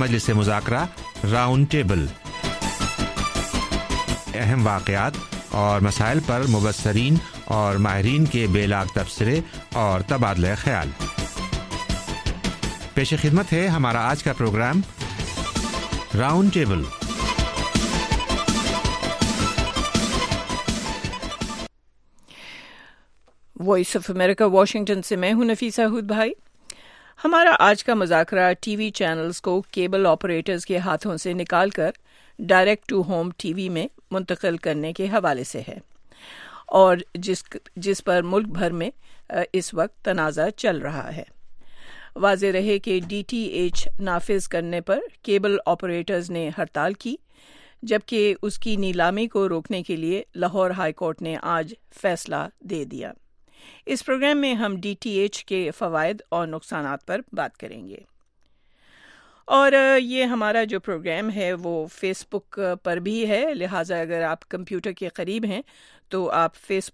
مجلس مذاکرہ round table, اہم واقعات اور مسائل پر مبصرین اور ماہرین کے بے لاگ تبصرے اور تبادلہ خیال۔ پیش خدمت ہے ہمارا آج کا programme round table. Voice of America Washington سے میں ہوں نفیسہ ہود بھائی۔ ہمارا آج کا مذاکرہ ٹی وی چینلز کو کیبل آپریٹرز کے ہاتھوں سے نکال کر direct to home TV میں منتقل کرنے کے حوالے سے ہے، اور جس پر ملک بھر میں اس وقت تنازع چل رہا ہے۔ واضح رہے کہ ڈی ٹی ایچ نافذ کرنے پر کیبل آپریٹرز نے ہڑتال کی، جبکہ اس کی نیلامی کو روکنے کے لیے لاہور ہائی کورٹ نے آج فیصلہ دے دیا۔ اس پروگرام میں ہم ڈی ٹی ایچ کے فوائد اور نقصانات پر بات کریں گے، اور یہ ہمارا جو پروگرام ہے وہ فیس بک پر بھی ہے، لہٰذا اگر آپ کمپیوٹر کے قریب ہیں تو آپ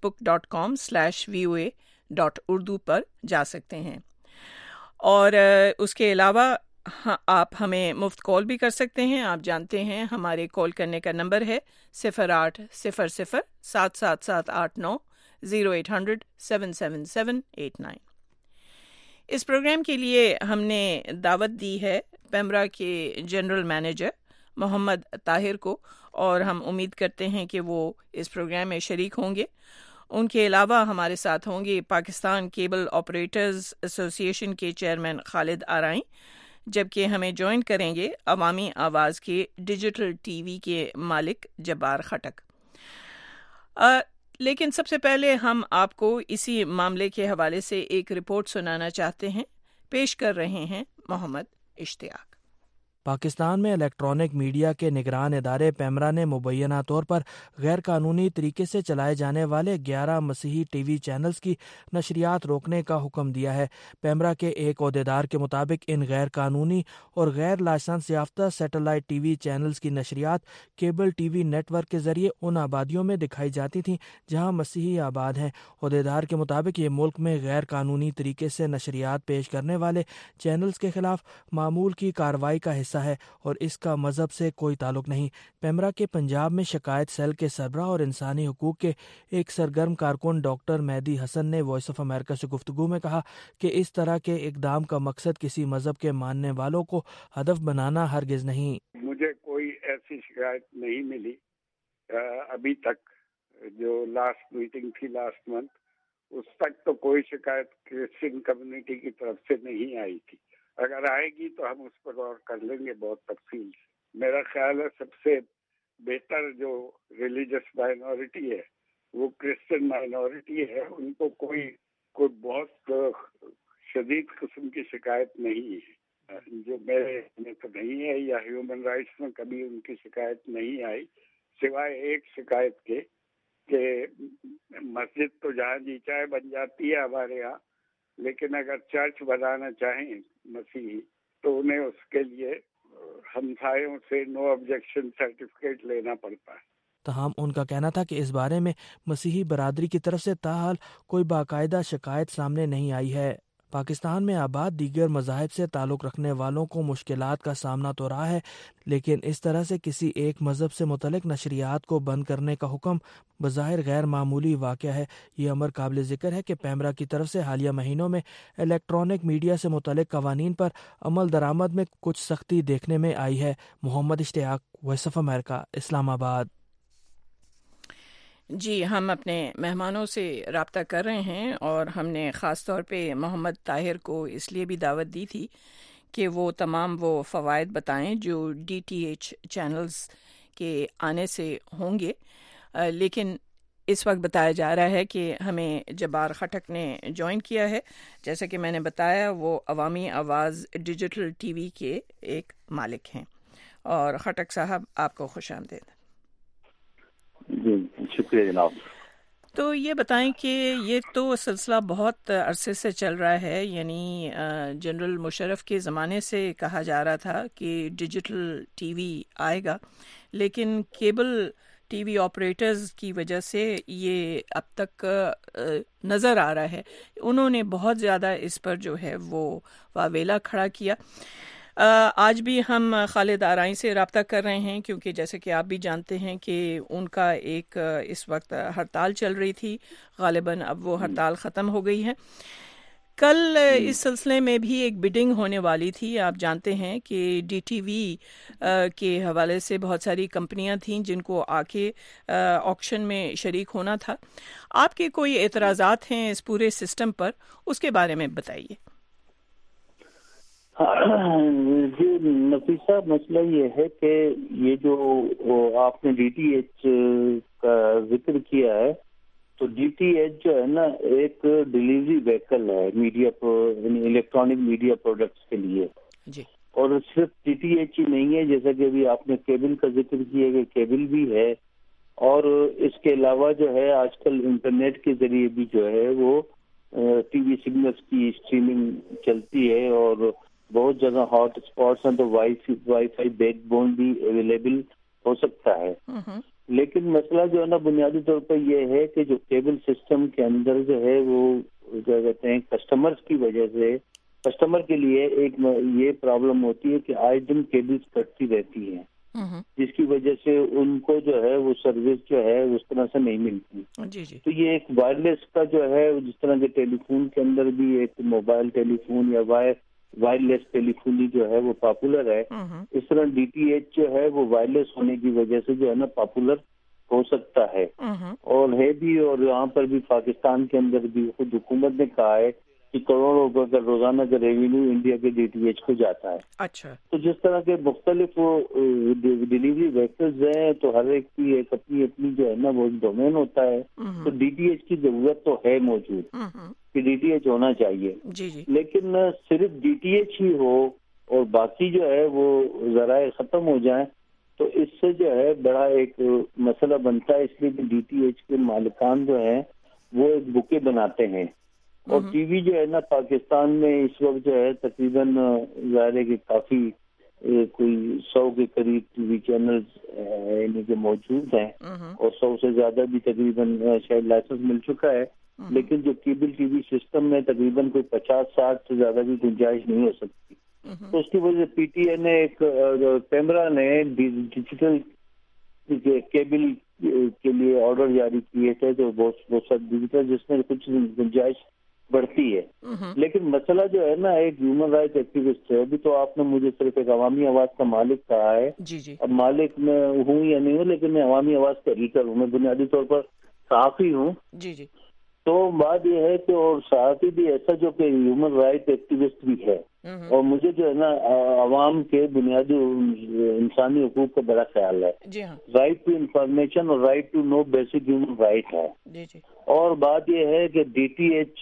facebook.com/voa.urdu پر جا سکتے ہیں، اور اس کے علاوہ آپ ہمیں مفت کال بھی کر سکتے ہیں۔ آپ جانتے ہیں ہمارے کال کرنے کا نمبر ہے 0800-778-90۔ اس پروگرام کے لیے ہم نے دعوت دی ہے پیمرا کے جنرل مینیجر محمد طاہر کو، اور ہم امید کرتے ہیں کہ وہ اس پروگرام میں شریک ہوں گے۔ ان کے علاوہ ہمارے ساتھ ہوں گے پاکستان کیبل آپریٹرز ایسوسی ایشن کے چیئرمین خالد آرائیں، جبکہ ہمیں جوائن کریں گے عوامی آواز کے ڈیجیٹل ٹی وی کے مالک جبار خٹک۔ لیکن سب سے پہلے ہم آپ کو اسی معاملے کے حوالے سے ایک رپورٹ سنانا چاہتے ہیں۔ پیش کر رہے ہیں محمد اشتیاق۔ پاکستان میں الیکٹرانک میڈیا کے نگران ادارے پیمرا نے مبینہ طور پر غیر قانونی طریقے سے چلائے جانے والے 11 مسیحی ٹی وی چینلز کی نشریات روکنے کا حکم دیا ہے۔ پیمرا کے ایک عہدیدار کے مطابق ان غیر قانونی اور غیر لائسنس یافتہ سیٹلائٹ ٹی وی چینلز کی نشریات cable TV network کے ذریعے ان آبادیوں میں دکھائی جاتی تھیں جہاں مسیحی آباد ہیں۔ عہدیدار کے مطابق یہ ملک میں غیر قانونی طریقے سے نشریات پیش کرنے والے چینلز کے خلاف معمول کی کارروائی کا حصہ ہے اور اس کا مذہب سے کوئی تعلق نہیں۔ پیمرا کے پنجاب میں شکایت سیل کے سربراہ اور انسانی حقوق کے ایک سرگرم کارکن ڈاکٹر مہدی حسن نے وائس آف امریکہ سے گفتگو میں کہا کہ اس طرح کے اقدام کا مقصد کسی مذہب کے ماننے والوں کو ہدف بنانا ہرگز نہیں۔ مجھے کوئی ایسی شکایت نہیں ملی ابھی تک، جو لاسٹ میٹنگ تھی لاسٹ منتھ، اس تک تو کوئی شکایت کرسچن کمیونٹی کی طرف سے نہیں آئی تھی۔ اگر آئے گی تو ہم اس پر غور کر لیں گے بہت تفصیل سے۔ میرا خیال ہے سب سے بہتر جو ریلیجس مائنورٹی ہے وہ کرسچن مائنورٹی ہے، ان کو کوئی بہت شدید قسم کی شکایت نہیں ہے، جو میرے میں تو نہیں ہے، یا ہیومن رائٹس میں کبھی ان کی شکایت نہیں آئی، سوائے ایک شکایت کے کہ مسجد تو جہاں جی چاہے بن جاتی ہے ہمارے ہاں، لیکن اگر چرچ بنانا چاہیں مسیحی تو انہیں اس کے لیے ہمسایوں سے نو آبجیکشن سرٹیفکیٹ لینا پڑتا ہے۔ تاہم ان کا کہنا تھا کہ اس بارے میں مسیحی برادری کی طرف سے تاحال کوئی باقاعدہ شکایت سامنے نہیں آئی ہے۔ پاکستان میں آباد دیگر مذاہب سے تعلق رکھنے والوں کو مشکلات کا سامنا تو رہا ہے، لیکن اس طرح سے کسی ایک مذہب سے متعلق نشریات کو بند کرنے کا حکم بظاہر غیر معمولی واقعہ ہے۔ یہ امر قابل ذکر ہے کہ پیمرا کی طرف سے حالیہ مہینوں میں الیکٹرانک میڈیا سے متعلق قوانین پر عمل درآمد میں کچھ سختی دیکھنے میں آئی ہے۔ محمد اشتیاق، وائس آف امریکہ، اسلام آباد۔ جی، ہم اپنے مہمانوں سے رابطہ کر رہے ہیں، اور ہم نے خاص طور پہ محمد طاہر کو اس لیے بھی دعوت دی تھی کہ وہ تمام وہ فوائد بتائیں جو ڈی ٹی ایچ چینلز کے آنے سے ہوں گے، لیکن اس وقت بتایا جا رہا ہے کہ ہمیں جبار خٹک نے جوائن کیا ہے۔ جیسا کہ میں نے بتایا وہ عوامی آواز ڈیجیٹل ٹی وی کے ایک مالک ہیں، اور خٹک صاحب آپ کو خوش آمدید۔ جی شکریہ جناب۔ تو یہ بتائیں کہ یہ تو سلسلہ بہت عرصے سے چل رہا ہے، یعنی جنرل مشرف کے زمانے سے کہا جا رہا تھا کہ ڈیجیٹل ٹی وی آئے گا، لیکن کیبل ٹی وی آپریٹرز کی وجہ سے یہ اب تک نظر آ رہا ہے، انہوں نے بہت زیادہ اس پر جو ہے وہ واویلا کھڑا کیا۔ آج بھی ہم خالد آرائی سے رابطہ کر رہے ہیں کیونکہ جیسے کہ آپ بھی جانتے ہیں کہ ان کا ایک اس وقت ہڑتال چل رہی تھی، غالباً اب وہ ہڑتال ختم ہو گئی ہے۔ کل اس سلسلے میں بھی ایک بڈنگ ہونے والی تھی، آپ جانتے ہیں کہ ڈی ٹی وی کے حوالے سے بہت ساری کمپنیاں تھیں جن کو آ کے آکشن میں شریک ہونا تھا۔ آپ کے کوئی اعتراضات ہیں اس پورے سسٹم پر، اس کے بارے میں بتائیے۔ جی نفیسہ، مسئلہ یہ ہے کہ یہ جو آپ نے ڈی ٹی ایچ کا ذکر کیا ہے، تو ڈی ٹی ایچ جو ہے نا ایک ڈیلیوری وہیکل ہے میڈیا الیکٹرانک میڈیا پروڈکٹس کے لیے جی، اور صرف ڈی ٹی ایچ ہی نہیں ہے، جیسا کہ ابھی آپ نے کیبل کا ذکر کیا کہ کیبل بھی ہے، اور اس کے علاوہ جو ہے آج کل انٹرنیٹ کے ذریعے بھی جو ہے وہ ٹی وی سگنلس کی اسٹریمنگ چلتی ہے، اور بہت جگہ ہاٹ اسپاٹس ہیں تو وائی فائی بیک بون بھی اویلیبل ہو سکتا ہے۔ لیکن مسئلہ جو ہے نا بنیادی طور پر یہ ہے کہ جو کیبل سسٹم کے اندر جو ہے وہ کیا کہتے ہیں کسٹمرز کی وجہ سے، کسٹمر کے لیے ایک یہ پرابلم ہوتی ہے کہ آئے دن کیبلز کٹتی رہتی ہیں، جس کی وجہ سے ان کو جو ہے وہ سروس جو ہے اس طرح سے نہیں ملتی۔ تو یہ ایک وائرلیس کا جو ہے جس طرح کے ٹیلی فون کے اندر بھی ایک موبائل ٹیلی فون یا وائرلیس ٹیلی فونی جو ہے وہ پاپولر ہے، اس طرح ڈی ٹی ایچ جو ہے وہ وائرلیس ہونے کی وجہ سے جو ہے نا پاپولر ہو سکتا ہے، اور ہے بھی، اور یہاں پر بھی پاکستان کے اندر بھی خود حکومت نے کہا ہے کہ کروڑوں روپے کا روزانہ کا ریونیو انڈیا کے ڈی ٹی ایچ کو جاتا ہے۔ اچھا، تو جس طرح کے مختلف ڈیلیوری ویکلز ہیں تو ہر ایک کی ایک اپنی اپنی جو ہے نا وہ ڈومین ہوتا ہے، تو ڈی ٹی ایچ کی ضرورت تو ہے موجود کہ ڈی ٹی ایچ ہونا چاہیے، لیکن صرف ڈی ٹی ایچ ہی ہو اور باقی جو ہے وہ ذرائع ختم ہو جائیں تو اس سے جو ہے بڑا ایک مسئلہ بنتا ہے، اس لیے کہ ڈی ٹی ایچ کے مالکان جو ہیں وہ ایک بکے بناتے ہیں، اور ٹی وی جو ہے نا پاکستان میں اس وقت جو ہے تقریباً ظاہر ہے کہ کافی کوئی 100 کے قریب ٹی وی چینلز یعنی کہ موجود ہیں، اور 100 سے زیادہ بھی تقریباً شاید لائسنس مل چکا ہے، لیکن جو کیبل ٹی وی سسٹم میں تقریباً کوئی 50-60 سے زیادہ بھی گنجائش نہیں ہو سکتی، تو اس کی وجہ سے پی ٹی اے نے ایک پیمرا نے ڈیجیٹل کیبل کے لیے آرڈر جاری کیے تھے، تو بہت سا ڈیجیٹل جس میں کچھ گنجائش بڑھتی ہے، لیکن مسئلہ جو ہے نا ایک ہیومن رائٹ ایکٹیوسٹ ہے، ابھی تو آپ نے مجھے صرف ایک عوامی آواز کا مالک کہا ہے، اب مالک میں ہوں یا نہیں ہوں لیکن میں عوامی آواز کا ایڈیٹر ہوں، میں بنیادی طور پر صحافی ہوں، تو بات یہ ہے کہ اور صحافی بھی ایسا جو کہ ہیومن رائٹ ایکٹیوسٹ بھی ہے، اور مجھے جو ہے نا عوام کے بنیادی انسانی حقوق کا بڑا خیال ہے، رائٹ ٹو انفارمیشن اور right to know basic human right ہے، اور بات یہ ہے کہ ڈی ٹی ایچ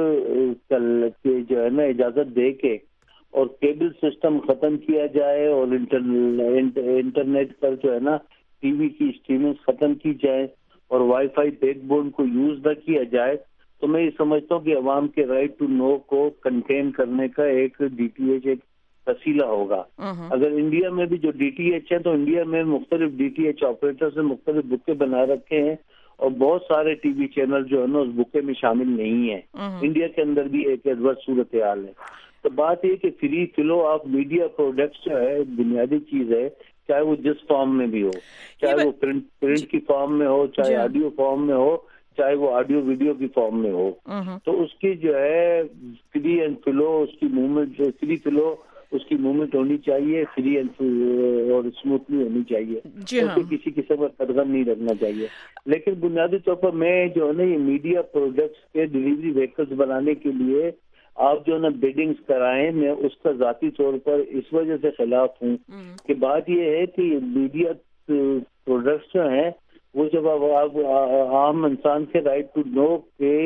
جو ہے نا اجازت دے کے اور کیبل سسٹم ختم کیا جائے اور انٹرنیٹ پر جو ہے نا ٹی وی کی اسٹریمنگ ختم کی جائے اور وائی فائی بیک بون کو یوز نہ کیا جائے، تو میں یہ سمجھتا ہوں کہ عوام کے رائٹ ٹو نو کو کنٹین کرنے کا ایک ڈی ٹی ایچ ایک وسیلہ ہوگا۔ اگر انڈیا میں بھی جو ڈی ٹی ایچ ہے تو انڈیا میں مختلف ڈی ٹی ایچ آپریٹر سے مختلف بکے بنا رکھے ہیں، اور بہت سارے ٹی وی چینل جو ہے نا اس بکے میں شامل نہیں ہیں، انڈیا کے اندر بھی ایک ایڈورس صورتحال ہے۔ تو بات یہ کہ free flow of media products جو ہے بنیادی چیز ہے، چاہے وہ جس فارم میں بھی ہو، چاہے وہ پرنٹ کی فارم میں ہو، چاہے آڈیو فارم میں ہو، چاہے وہ آڈیو ویڈیو کی فارم میں ہو، تو اس کی جو ہے فری اینڈ فلو اس کی موومنٹ، فری فلو اس کی موومنٹ ہونی چاہیے، فری اینڈ اور اسموتھلی ہونی چاہیے، کسی قسم کا قدغن نہیں رکھنا چاہیے۔ لیکن بنیادی طور پر میں جو ہے نا یہ میڈیا پروڈکٹس کے ڈیلیوری ویکلز بنانے کے لیے آپ جو ہے نا بیڈنگز کرائیں، میں اس کا ذاتی طور پر اس وجہ سے خلاف ہوں کہ بات یہ ہے کہ میڈیا پروڈکٹس جو ہیں وہ جب آپ عام انسان کے رائٹ ٹو نو کے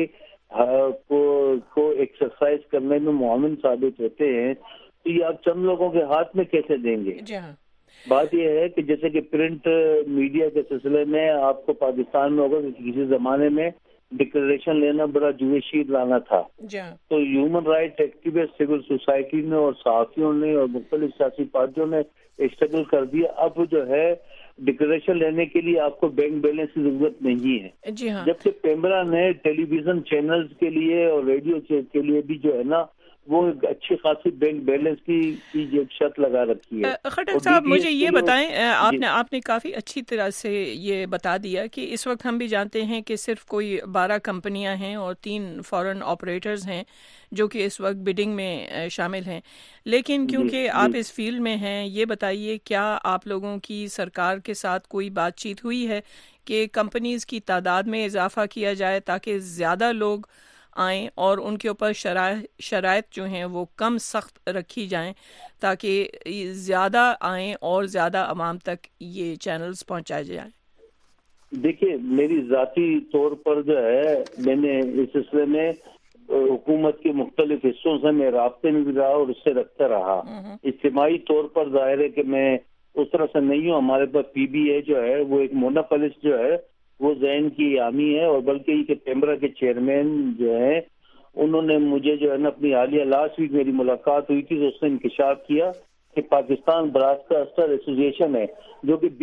کو ایکسرسائز کرنے میں معاون ثابت ہوتے ہیں، تو یہ آپ چند لوگوں کے ہاتھ میں کیسے دیں گے؟ بات یہ ہے کہ جیسے کہ پرنٹ میڈیا کے سلسلے میں آپ کو پاکستان میں ہوگا کہ کسی زمانے میں ڈکلریشن لینا بڑا جوشید لانا تھا، تو human right activist, civil society نے اور صحافیوں نے اور مختلف سیاسی پارٹیوں نے اسٹرگل کر دیا، اب جو ہے ڈکلریشن لینے کے لیے آپ کو بینک بیلنس کی ضرورت نہیں ہے، جبکہ پیمرا نے ٹیلی ویژن چینلز کے لیے اور ریڈیو کے لیے بھی جو ہے نا وہ اچھی خاصی بینک بیلنس کی جو شرط لگا رکھی ہے. خٹک صاحب مجھے یہ بتائیں, آپ نے کافی اچھی طرح سے یہ بتا دیا کہ اس وقت ہم بھی جانتے ہیں کہ صرف کوئی 12 کمپنیاں ہیں اور 3 فورن آپریٹرز ہیں جو کہ اس وقت بڈنگ میں شامل ہیں, لیکن کیونکہ آپ اس فیلڈ میں ہیں, یہ بتائیے کیا آپ لوگوں کی سرکار کے ساتھ کوئی بات چیت ہوئی ہے کہ کمپنیز کی تعداد میں اضافہ کیا جائے تاکہ زیادہ لوگ آئیں اور ان کے اوپر شرائط جو ہیں وہ کم سخت رکھی جائیں تاکہ زیادہ آئیں اور زیادہ عوام تک یہ چینلز پہنچائے جائیں؟ دیکھیے میری ذاتی طور پر جو ہے میں نے اس سلسلے میں حکومت کے مختلف حصوں سے میں رابطے میں بھی رہا اور اس سے رکھتا رہا. اجتماعی طور پر ظاہر ہے کہ میں اس طرح سے نہیں ہوں. ہمارے پاس پی بی اے جو ہے وہ ایک مونوپولسٹ جو ہے وہ ذہن کی حامی ہے, اور بلکہ یہ کہ پیمرا کے چیئرمین جو ہیں انہوں نے مجھے جو ہے نا اپنی حالیہ لاسٹ ویک میری ملاقات ہوئی تھی تو اس نے انکشاف کیا کہ پاکستان براڈ کاسٹر ایسوسیشن ہے جو کہ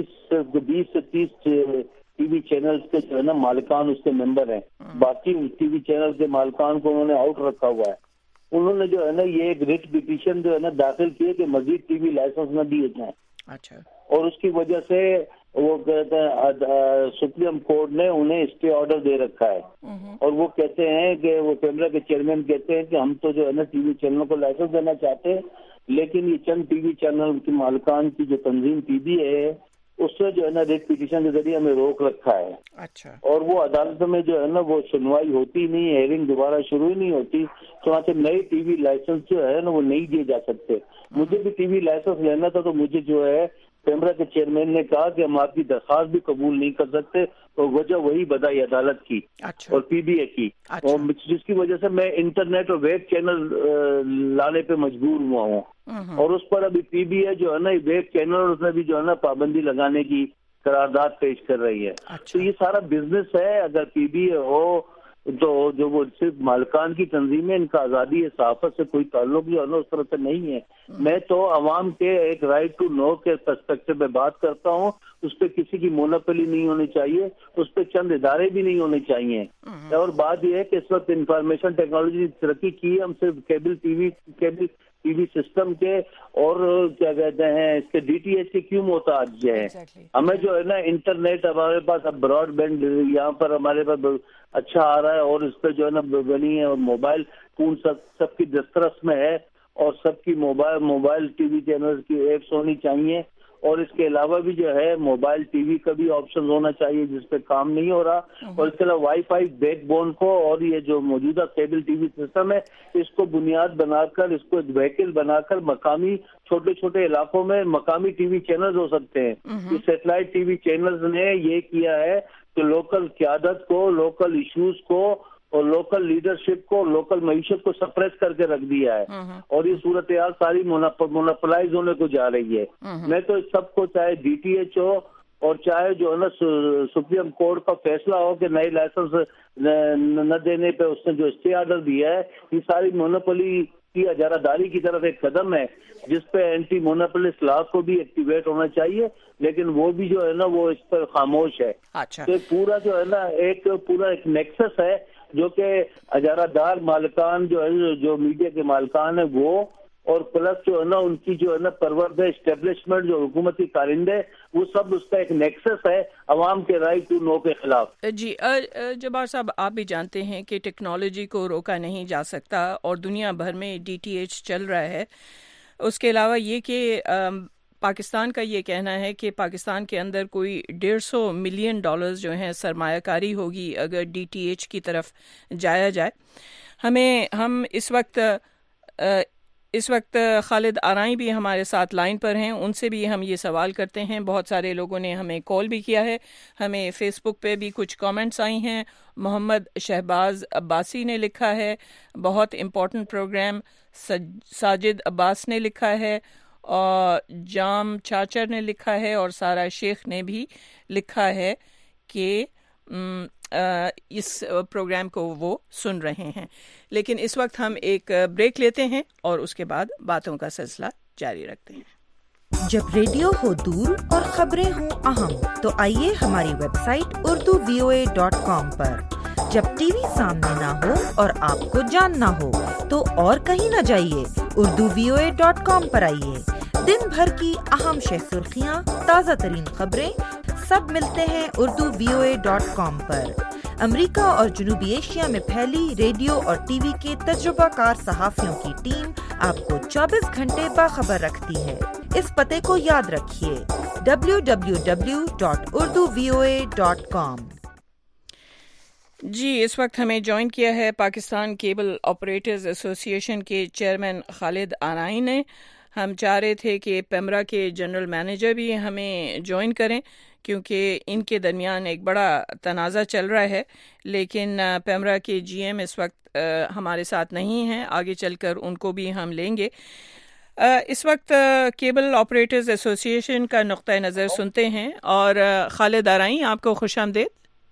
20 سے 30 ٹی وی چینلز کے جو ہے نا مالکان اس کے ممبر ہیں. باقی ٹی وی چینل کے مالکان کو انہوں نے آؤٹ رکھا ہوا ہے. انہوں نے جو ہے نا یہ ایک ریٹ پٹیشن جو ہے نا داخل کی کہ مزید ٹی وی لائسنس نہ دیے جائیں. اچھا. اور اس کی وجہ سے وہ کہتے ہیں سپریم کورٹ نے انہیں اسٹے آرڈر دے رکھا ہے, اور وہ کہتے ہیں کہ وہ پیمرا کے چیئرمین کہتے ہیں کہ ہم تو جو ہے نا ٹی وی چینلوں کو لائسنس دینا چاہتے ہیں, لیکن یہ چند ٹی وی چینل کے مالکان کی جو تنظیم پی بی ہے اس سے جو ہے نا ریٹ پٹیشن کے ذریعے ہمیں روک رکھا ہے. اچھا. اور وہ عدالت میں جو ہے نا وہ سنوائی ہوتی نہیں, ہیئرنگ دوبارہ شروع ہی نہیں ہوتی, چنانچہ نئے ٹی وی لائسنس جو ہے نا وہ نہیں دیے جا سکتے. مجھے بھی ٹی وی لائسنس لینا تھا تو مجھے جو ہے پیمرا کے چیئرمین نے کہا کہ ہم آپ کی درخواست بھی قبول نہیں کر سکتے, اور وجہ وہی بدائی عدالت کی اور پی بی اے کی, اور جس کی وجہ سے میں انٹرنیٹ اور ویب چینل لانے پہ مجبور ہوا ہوں. اور اس پر ابھی پی بی اے جو ہے نا ویب چینل اور اس میں بھی جو ہے نا پابندی لگانے کی قرارداد پیش کر رہی ہے. تو یہ سارا بزنس ہے. اگر پی بی اے ہو تو جو وہ صرف مالکان کی تنظیمیں, ان کا آزادی صحافت سے کوئی تعلق جو ہے نا اس طرح سے نہیں ہے. میں تو عوام کے ایک رائٹ ٹو نو کے پرسپیکٹو میں بات کرتا ہوں. اس پہ کسی کی مونوپولی نہیں ہونی چاہیے, اس پہ چند ادارے بھی نہیں ہونے چاہیے. اور بات یہ ہے کہ اس وقت انفارمیشن ٹیکنالوجی ترقی کی ہے. ہم صرف کیبل ٹی وی سسٹم کے اور کیا کہتے ہیں اس کے ڈی ٹی ایچ کے کیوں محتاج ہیں. ہمیں جو ہے نا انٹرنیٹ ہمارے پاس اب براڈ بینڈ یہاں پر ہمارے پاس اچھا آ رہا ہے, اور اس پہ جو ہے نا بنی ہے, اور موبائل فون سب کی دسترس میں ہے, اور سب کی موبائل ٹی وی چینل کی ایپس ہونی چاہیے. اور اس کے علاوہ بھی جو ہے موبائل ٹی وی کا بھی آپشن ہونا چاہیے جس پہ کام نہیں ہو رہا. اور اس کے علاوہ وائی فائی بیک بون کو اور یہ جو موجودہ کیبل ٹی وی سسٹم ہے اس کو بنیاد بنا کر, اس کو ایک وہیکل بنا کر مقامی چھوٹے چھوٹے علاقوں میں مقامی ٹی وی چینلز ہو سکتے ہیں. سیٹلائٹ ٹی وی چینلز نے یہ کیا ہے کہ لوکل قیادت کو, لوکل ایشوز کو اور لوکل لیڈرشپ کو, لوکل معیشت کو سپریس کر کے رکھ دیا ہے. اور یہ صورتحال ساری مونوپلائز ہونے کو جا رہی ہے. میں تو اس سب کو چاہے ڈی ٹی ایچ ہو اور چاہے جو ہے نا سپریم کورٹ کا فیصلہ ہو کہ نئے لائسنس نہ دینے پہ اس نے جو اسٹے آرڈر دیا ہے, یہ ساری مونوپولی کی اجارہ داری کی طرف ایک قدم ہے جس پہ اینٹی مونوپولسٹ لا کو بھی ایکٹیویٹ ہونا چاہیے, لیکن وہ بھی جو ہے نا وہ اس پر خاموش ہے. تو پورا جو ہے نا ایک نیکسس ہے جو کہ اجارہ دار مالکان جو ہے, جو میڈیا کے مالکان ہیں وہ, اور پلس جو ہے نا ان کی جو ہے نا پروردہ اسٹیبلشمنٹ جو حکومتی کارندے, وہ سب اس کا ایک نیکسس ہے عوام کے رائٹ ٹو نو کے خلاف. جی جبار صاحب, آپ بھی جانتے ہیں کہ ٹیکنالوجی کو روکا نہیں جا سکتا اور دنیا بھر میں ڈی ٹی ایچ چل رہا ہے. اس کے علاوہ یہ کہ پاکستان کا یہ کہنا ہے کہ پاکستان کے اندر کوئی $150 ملین جو ہیں سرمایہ کاری ہوگی اگر ڈی ٹی ایچ کی طرف جایا جائے. ہم اس وقت خالد آرائی بھی ہمارے ساتھ لائن پر ہیں, ان سے بھی ہم یہ سوال کرتے ہیں. بہت سارے لوگوں نے ہمیں کال بھی کیا ہے, ہمیں فیس بک پہ بھی کچھ کامنٹس آئی ہیں. محمد شہباز عباسی نے لکھا ہے بہت امپورٹنٹ پروگرام. ساجد عباس نے لکھا ہے, اور جام چاچر نے لکھا ہے, اور سارا شیخ نے بھی لکھا ہے کہ اس پروگرام کو وہ سن رہے ہیں. لیکن اس وقت ہم ایک بریک لیتے ہیں اور اس کے بعد باتوں کا سلسلہ جاری رکھتے ہیں. جب ریڈیو ہو دور اور خبریں ہوں اہم تو آئیے ہماری ویب سائٹ urduvoa.com پر. جب ٹی وی سامنے نہ ہو اور آپ کو جاننا ہو تو اور کہیں نہ جائیے, urduvoa.com پر آئیے. دن بھر کی اہم سرخیاں, تازہ ترین خبریں سب ملتے ہیں urduvoa.com پر. امریکہ اور جنوبی ایشیا میں پھیلی ریڈیو اور ٹی وی کے تجربہ کار صحافیوں کی ٹیم آپ کو 24 گھنٹے باخبر رکھتی ہے. اس پتے کو یاد رکھیے, www.urduvoa.com. جی, اس وقت ہمیں جوائن کیا ہے پاکستان کیبل آپریٹرز ایسوسی ایشن کے چیئرمین خالد آرائی نے. ہم چاہ رہے تھے کہ پیمرا کے جنرل مینیجر بھی ہمیں جوائن کریں کیونکہ ان کے درمیان ایک بڑا تنازع چل رہا ہے, لیکن پیمرا کے جی ایم اس وقت ہمارے ساتھ نہیں ہیں. آگے چل کر ان کو بھی ہم لیں گے. اس وقت کیبل آپریٹرز ایسوسی ایشن کا نقطۂ نظر سنتے ہیں. اور خالد آرائی, آپ کو خوش آمدید.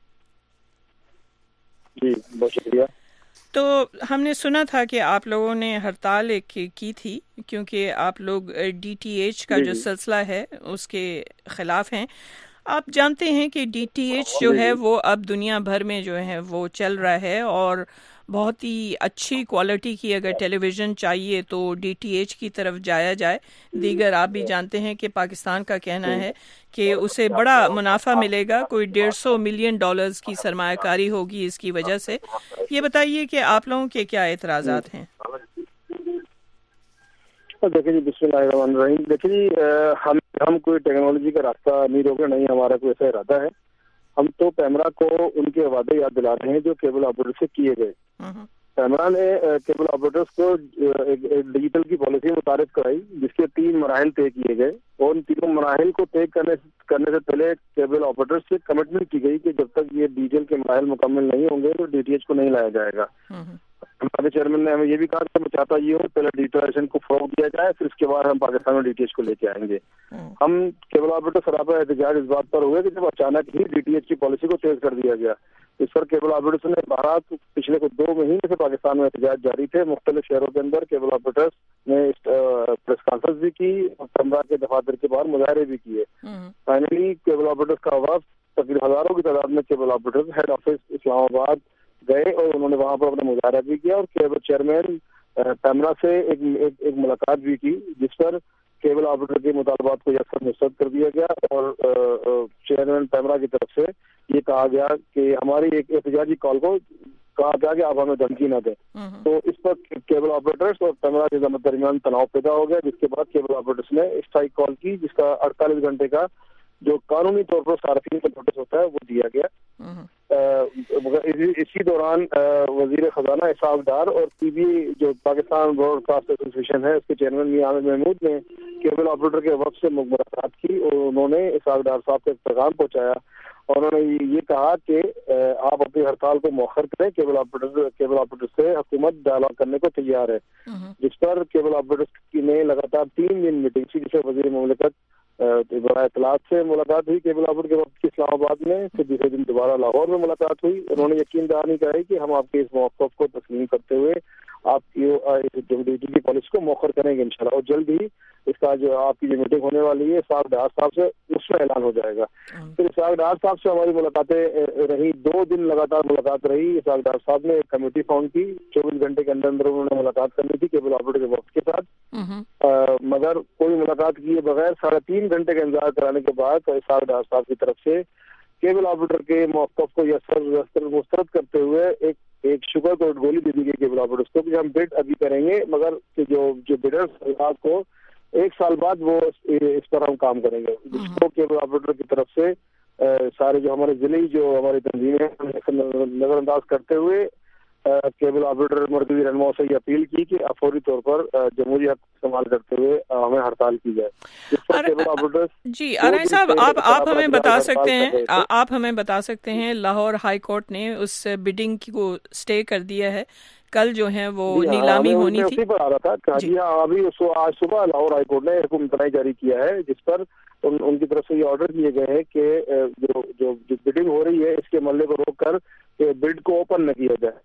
جی بہت شکریہ. تو ہم نے سنا تھا کہ آپ لوگوں نے ہڑتال کی تھی کیونکہ آپ لوگ ڈی ٹی ایچ کا جو سلسلہ ہے اس کے خلاف ہیں. آپ جانتے ہیں کہ ڈی ٹی ایچ جو ہے وہ اب دنیا بھر میں جو ہے وہ چل رہا ہے اور بہت ہی اچھی کوالٹی کی اگر ٹیلی ویژن چاہیے تو ڈی ٹی ایچ کی طرف جایا جائے. دیگر آپ بھی جانتے ہیں کہ پاکستان کا کہنا ہے کہ اسے بڑا منافع ملے گا, کوئی $150 ملین کی سرمایہ کاری ہوگی اس کی وجہ سے. یہ بتائیے کہ آپ لوگوں کے کیا اعتراضات ہیں؟ دیکھیں جی, بسم اللہ الرحمن الرحیم. دیکھیں جی, ہم کوئی ٹیکنالوجی کا راستہ نہیں روک رہے, نہیں ہمارا کوئی ایسا ارادہ ہے. ہم تو پیمرا کو ان کے وعدے یاد دلا رہے ہیں جو کیبل آپریٹر سے کیے گئے. پیمرا نے کیبل آپریٹرز کو ایک ڈیجیٹل کی پالیسی متعارف کرائی جس کے 3 مراحل طے کیے گئے, اور ان 3 مراحل کو طے کرنے سے پہلے کیبل آپریٹرز سے کمٹمنٹ کی گئی کہ جب تک یہ ڈیجیٹل کے مراحل مکمل نہیں ہوں گے تو ڈی ٹی ایچ کو نہیں لایا جائے گا. ہمارے چیئرمین نے ہمیں یہ بھی کہا کہ میں چاہتا یہ ہوں پہلے ڈیجیٹائزیشن کو فروغ دیا جائے, پھر اس کے بعد ہم پاکستان میں ڈی ٹی ایچ کو لے کے آئیں گے. ہم کیبل آپریٹر سراپا احتجاج اس بات پر ہوئے کہ جب اچانک ہی ڈی ٹی ایچ کی پالیسی کو تیز کر دیا گیا. اس پر کیبل آپریٹرس نے پچھلے 2 مہینے سے پاکستان میں احتجاج جاری تھے. مختلف شہروں کے اندر کیبل آپریٹرس نے پریس کانفرنس بھی کی اور پیمرا کے دفاتر کے باہر مظاہرے بھی کیے. فائنلی کیبل آپریٹرس کا وفد تقریباً ہزاروں کی تعداد میں cable operators head office Islamabad گئے اور انہوں نے وہاں پر اپنا مظاہرہ بھی کیا اور چیئرمین پیمرا سے ایک ملاقات بھی کی جس پر کیبل آپریٹر کے مطالبات کو یکسر مسترد کر دیا گیا اور چیئرمین پیمرا کی طرف سے یہ کہا گیا کہ ہماری ایک احتجاجی کال کو کہا گیا کہ آپ ہمیں دھمکی نہ دیں. تو اس پر کیبل آپریٹرس اور پیمرا کے درمیان تناؤ پیدا ہو گیا, جس کے بعد کیبل آپریٹرس نے اسٹرائک کال کی جس کا 48 گھنٹے کا جو قانونی طور پر صارفین کا نوٹس ہوتا ہے وہ دیا گیا. اسی دوران وزیر خزانہ اسحاق ڈار اور پی بی جو پاکستان براڈ کاسٹ ایسوسی ایشن ہے اس کے چیئرمین میاں عامر محمود نے کیبل آپریٹر کے وقت سے ملاقات کی اور انہوں نے اسحاق ڈار صاحب کو ایک پیغام پہنچایا اور انہوں نے یہ کہا کہ آپ اپنی ہڑتال کو مؤخر کریں. کیبل آپریٹر سے حکومت ڈائلاگ کرنے کو تیار ہے, جس پر کیبل آپریٹر نے لگاتار 3 دن میٹنگ کی جسے وزیر مملکت برائے اطلاعات سے ملاقات ہوئی کیبل آپریٹر کے وقت کی اسلام آباد میں, پھر دوسرے دن دوبارہ لاہور میں ملاقات ہوئی. انہوں نے یقین دہانی کہی کہ ہم آپ کے اس موقف کو تسلیم کرتے ہوئے آپ کی ڈیجیٹل پالیسی کو مؤخر کریں گے انشاءاللہ, اور جلد ہی اس کا جو آپ کی جو میٹنگ ہونے والی ہے اسحاق ڈار صاحب سے اس میں اعلان ہو جائے گا. پھر اسحاق ڈار صاحب سے ہماری ملاقاتیں رہی, 2 دن لگاتار ملاقات رہی. اسحاق ڈار صاحب نے ایک کمیٹی فارم کی, 24 گھنٹے کے اندر انہوں نے ملاقات کرنی تھی کیبل آپریٹر کے وقت کے ساتھ, مگر کوئی ملاقات کیے بغیر 3.5 گھنٹے کا انتظار کرانے کے بعد اسحاق ڈار صاحب کی طرف سے کیبل آپریٹر کے موقف کو مسترد کرتے ہوئے ایک شوگر کوٹ گولی دے دی گئی کیبل آپریٹرس کو کہ ہم بڈ ابھی کریں گے مگر جو بڈرس کو 1 سال بعد وہ اس پر ہم کام کریں گے. جس کو کیبل آپریٹر کی طرف سے سارے جو ہمارے ضلعی جو ہماری تنظیمیں نظر انداز کرتے ہوئے کیبل آپریٹر مرکزی رہنما سے یہ اپیل کی کہ فوری طور پر جمہوری حق استعمال کرتے ہوئے ہمیں ہڑتال کی جائے. جی آرائی صاحب, آپ ہمیں بتا سکتے ہیں لاہور ہائی کورٹ نے اس بڈنگ کو اسٹے کر دیا ہے. کل جو ہے وہ نیلامی ہونی تھی. اسی پر آ رہا تھا کہ ابھی آج صبح لاہور ہائی کورٹ نے حکم تنائی جاری کیا ہے جس پر ان کی طرف سے یہ آرڈر دیے گئے ہیں کہ جو بڈنگ ہو رہی ہے اس کے عملے کو روک کر کہ بڈ کو اوپن نہ کیا جائے.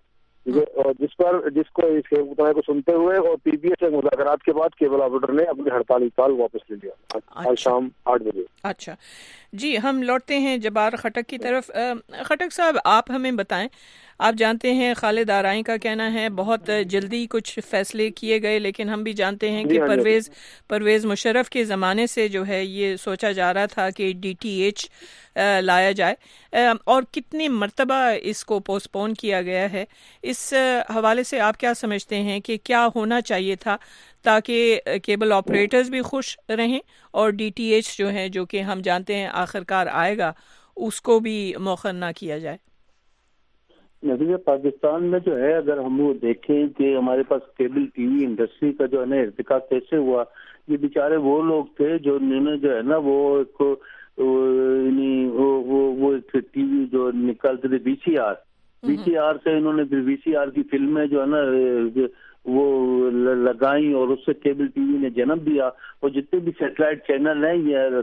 اور جس کو اس خبر کو سنتے ہوئے اور پی بی ایس سے مذاکرات کے بعد کیبل آپریٹر نے اپنی ہڑتالی کال واپس لے لیا آج شام 8 بجے. اچھا جی، ہم لوٹتے ہیں جبار خٹک کی طرف. خٹک صاحب، آپ ہمیں بتائیں، آپ جانتے ہیں خالد آرائی کا کہنا ہے بہت جلدی کچھ فیصلے کیے گئے، لیکن ہم بھی جانتے ہیں کہ پرویز مشرف کے زمانے سے جو ہے یہ سوچا جا رہا تھا کہ ڈی ٹی ایچ لایا جائے، اور کتنی مرتبہ اس کو پوسٹ پون کیا گیا ہے. اس حوالے سے آپ کیا سمجھتے ہیں کہ کیا ہونا چاہیے تھا تاکہ کیبل آپریٹرز بھی خوش رہیں اور ڈی ٹی ایچ جو ہے، جو کہ ہم جانتے ہیں آخرکار آئے گا، اس کو بھی مؤخر نہ کیا جائے؟ نتیجہ پاکستان میں جو ہے، اگر ہم وہ دیکھیں کہ ہمارے پاس کیبل ٹی وی انڈسٹری کا جو ہے نا ارتقا کیسے ہوا. یہ بیچارے وہ لوگ تھے جو جو ہے نا وہ ایک ٹی وی جو نکالتے تھے وی سی آر سے، انہوں نے پھر وی سی آر کی فلمیں جو ہے نا وہ لگائیں اور اس سے کیبل ٹی وی نے جنم دیا. اور جتنے بھی سیٹلائٹ چینل ہیں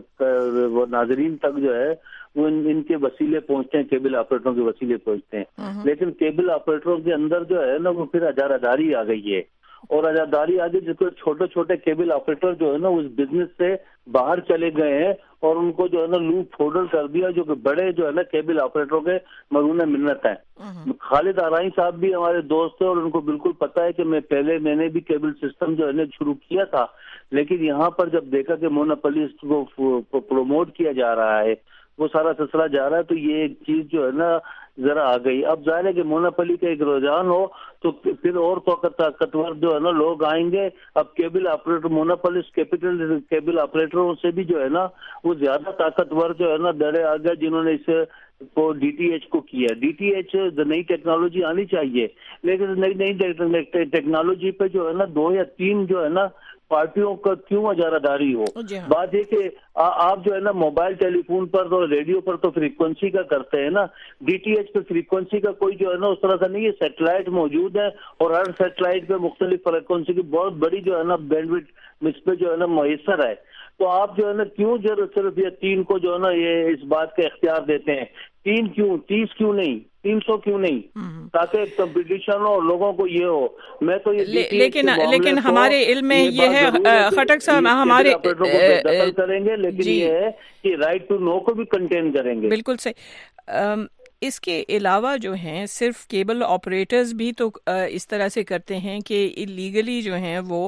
یہ ناظرین تک جو ہے وہ ان کے وسیلے پہنچتے ہیں، کیبل آپریٹروں کے وسیلے پہنچتے ہیں. لیکن کیبل آپریٹروں کے اندر جو ہے نا وہ پھر اجاراداری آ گئی ہے، اور اجاراداری آگے جس کو چھوٹے چھوٹے کیبل آپریٹر جو ہے نا اس بزنس سے باہر چلے گئے ہیں، اور ان کو جو ہے نا لوپ ہولڈر کر دیا، جو کہ بڑے جو ہے نا کیبل آپریٹروں کے مرہون منت ہیں. خالد آرائی صاحب بھی ہمارے دوست ہیں، اور ان کو بالکل پتا ہے کہ میں نے بھی کیبل سسٹم جو ہے نا شروع کیا تھا، لیکن یہاں پر جب دیکھا کہ مونوپولیسٹ کو پروموٹ کیا جا رہا ہے، وہ سارا سلسلہ جا رہا ہے، تو یہ ایک چیز جو ہے نا ذرا آ گئی. اب ظاہر ہے کہ مونوپولی کا ایک رجحان ہو تو پھر اور طاقتور جو ہے نا لوگ آئیں گے. اب cable operator monopolist capital cable آپریٹروں سے بھی جو ہے نا وہ زیادہ طاقتور جو ہے نا دڑے آ گئے، جنہوں نے اسے کو ڈی ٹی ایچ کو کیا. ڈی ٹی ایچ نئی ٹیکنالوجی آنی چاہیے، لیکن نئی ٹیکنالوجی پہ جو ہے نا 2 یا 3 جو ہے نا پارٹیوں کا کیوں اجاراداری ہو. بات یہ کہ آپ جو ہے نا موبائل ٹیلی فون پر تو ریڈیو پر تو فریکوینسی کا کرتے ہیں نا، ڈی ٹی ایچ پہ فریکوینسی کا کوئی جو ہے نا اس طرح کا نہیں ہے. سیٹلائٹ موجود ہے، اور ہر سیٹلائٹ پہ مختلف فریکوینسی کی بہت بڑی جو ہے نا بینڈ وڈتھ اس پہ جو ہے نا میسر ہے. تو آپ جو ہے نا کیوں صرف یہ 3 کو جو ہے نا یہ اس بات کا اختیار دیتے ہیں؟ 3 کیوں، 30 کیوں نہیں، 300 کیوں نہیں، تاکہ کمپٹیشن ہو اور لوگوں کو یہ ہو. میں تو یہ لیکن ہمارے علم میں یہ ہے خٹک صاحب، ہمارے دخل کریں گے، لیکن یہ ہے کہ رائٹ ٹو نو کو بھی کنٹین کریں گے. بالکل صحیح. اس کے علاوہ جو ہیں صرف کیبل آپریٹرز بھی تو اس طرح سے کرتے ہیں کہ لیگلی جو ہیں وہ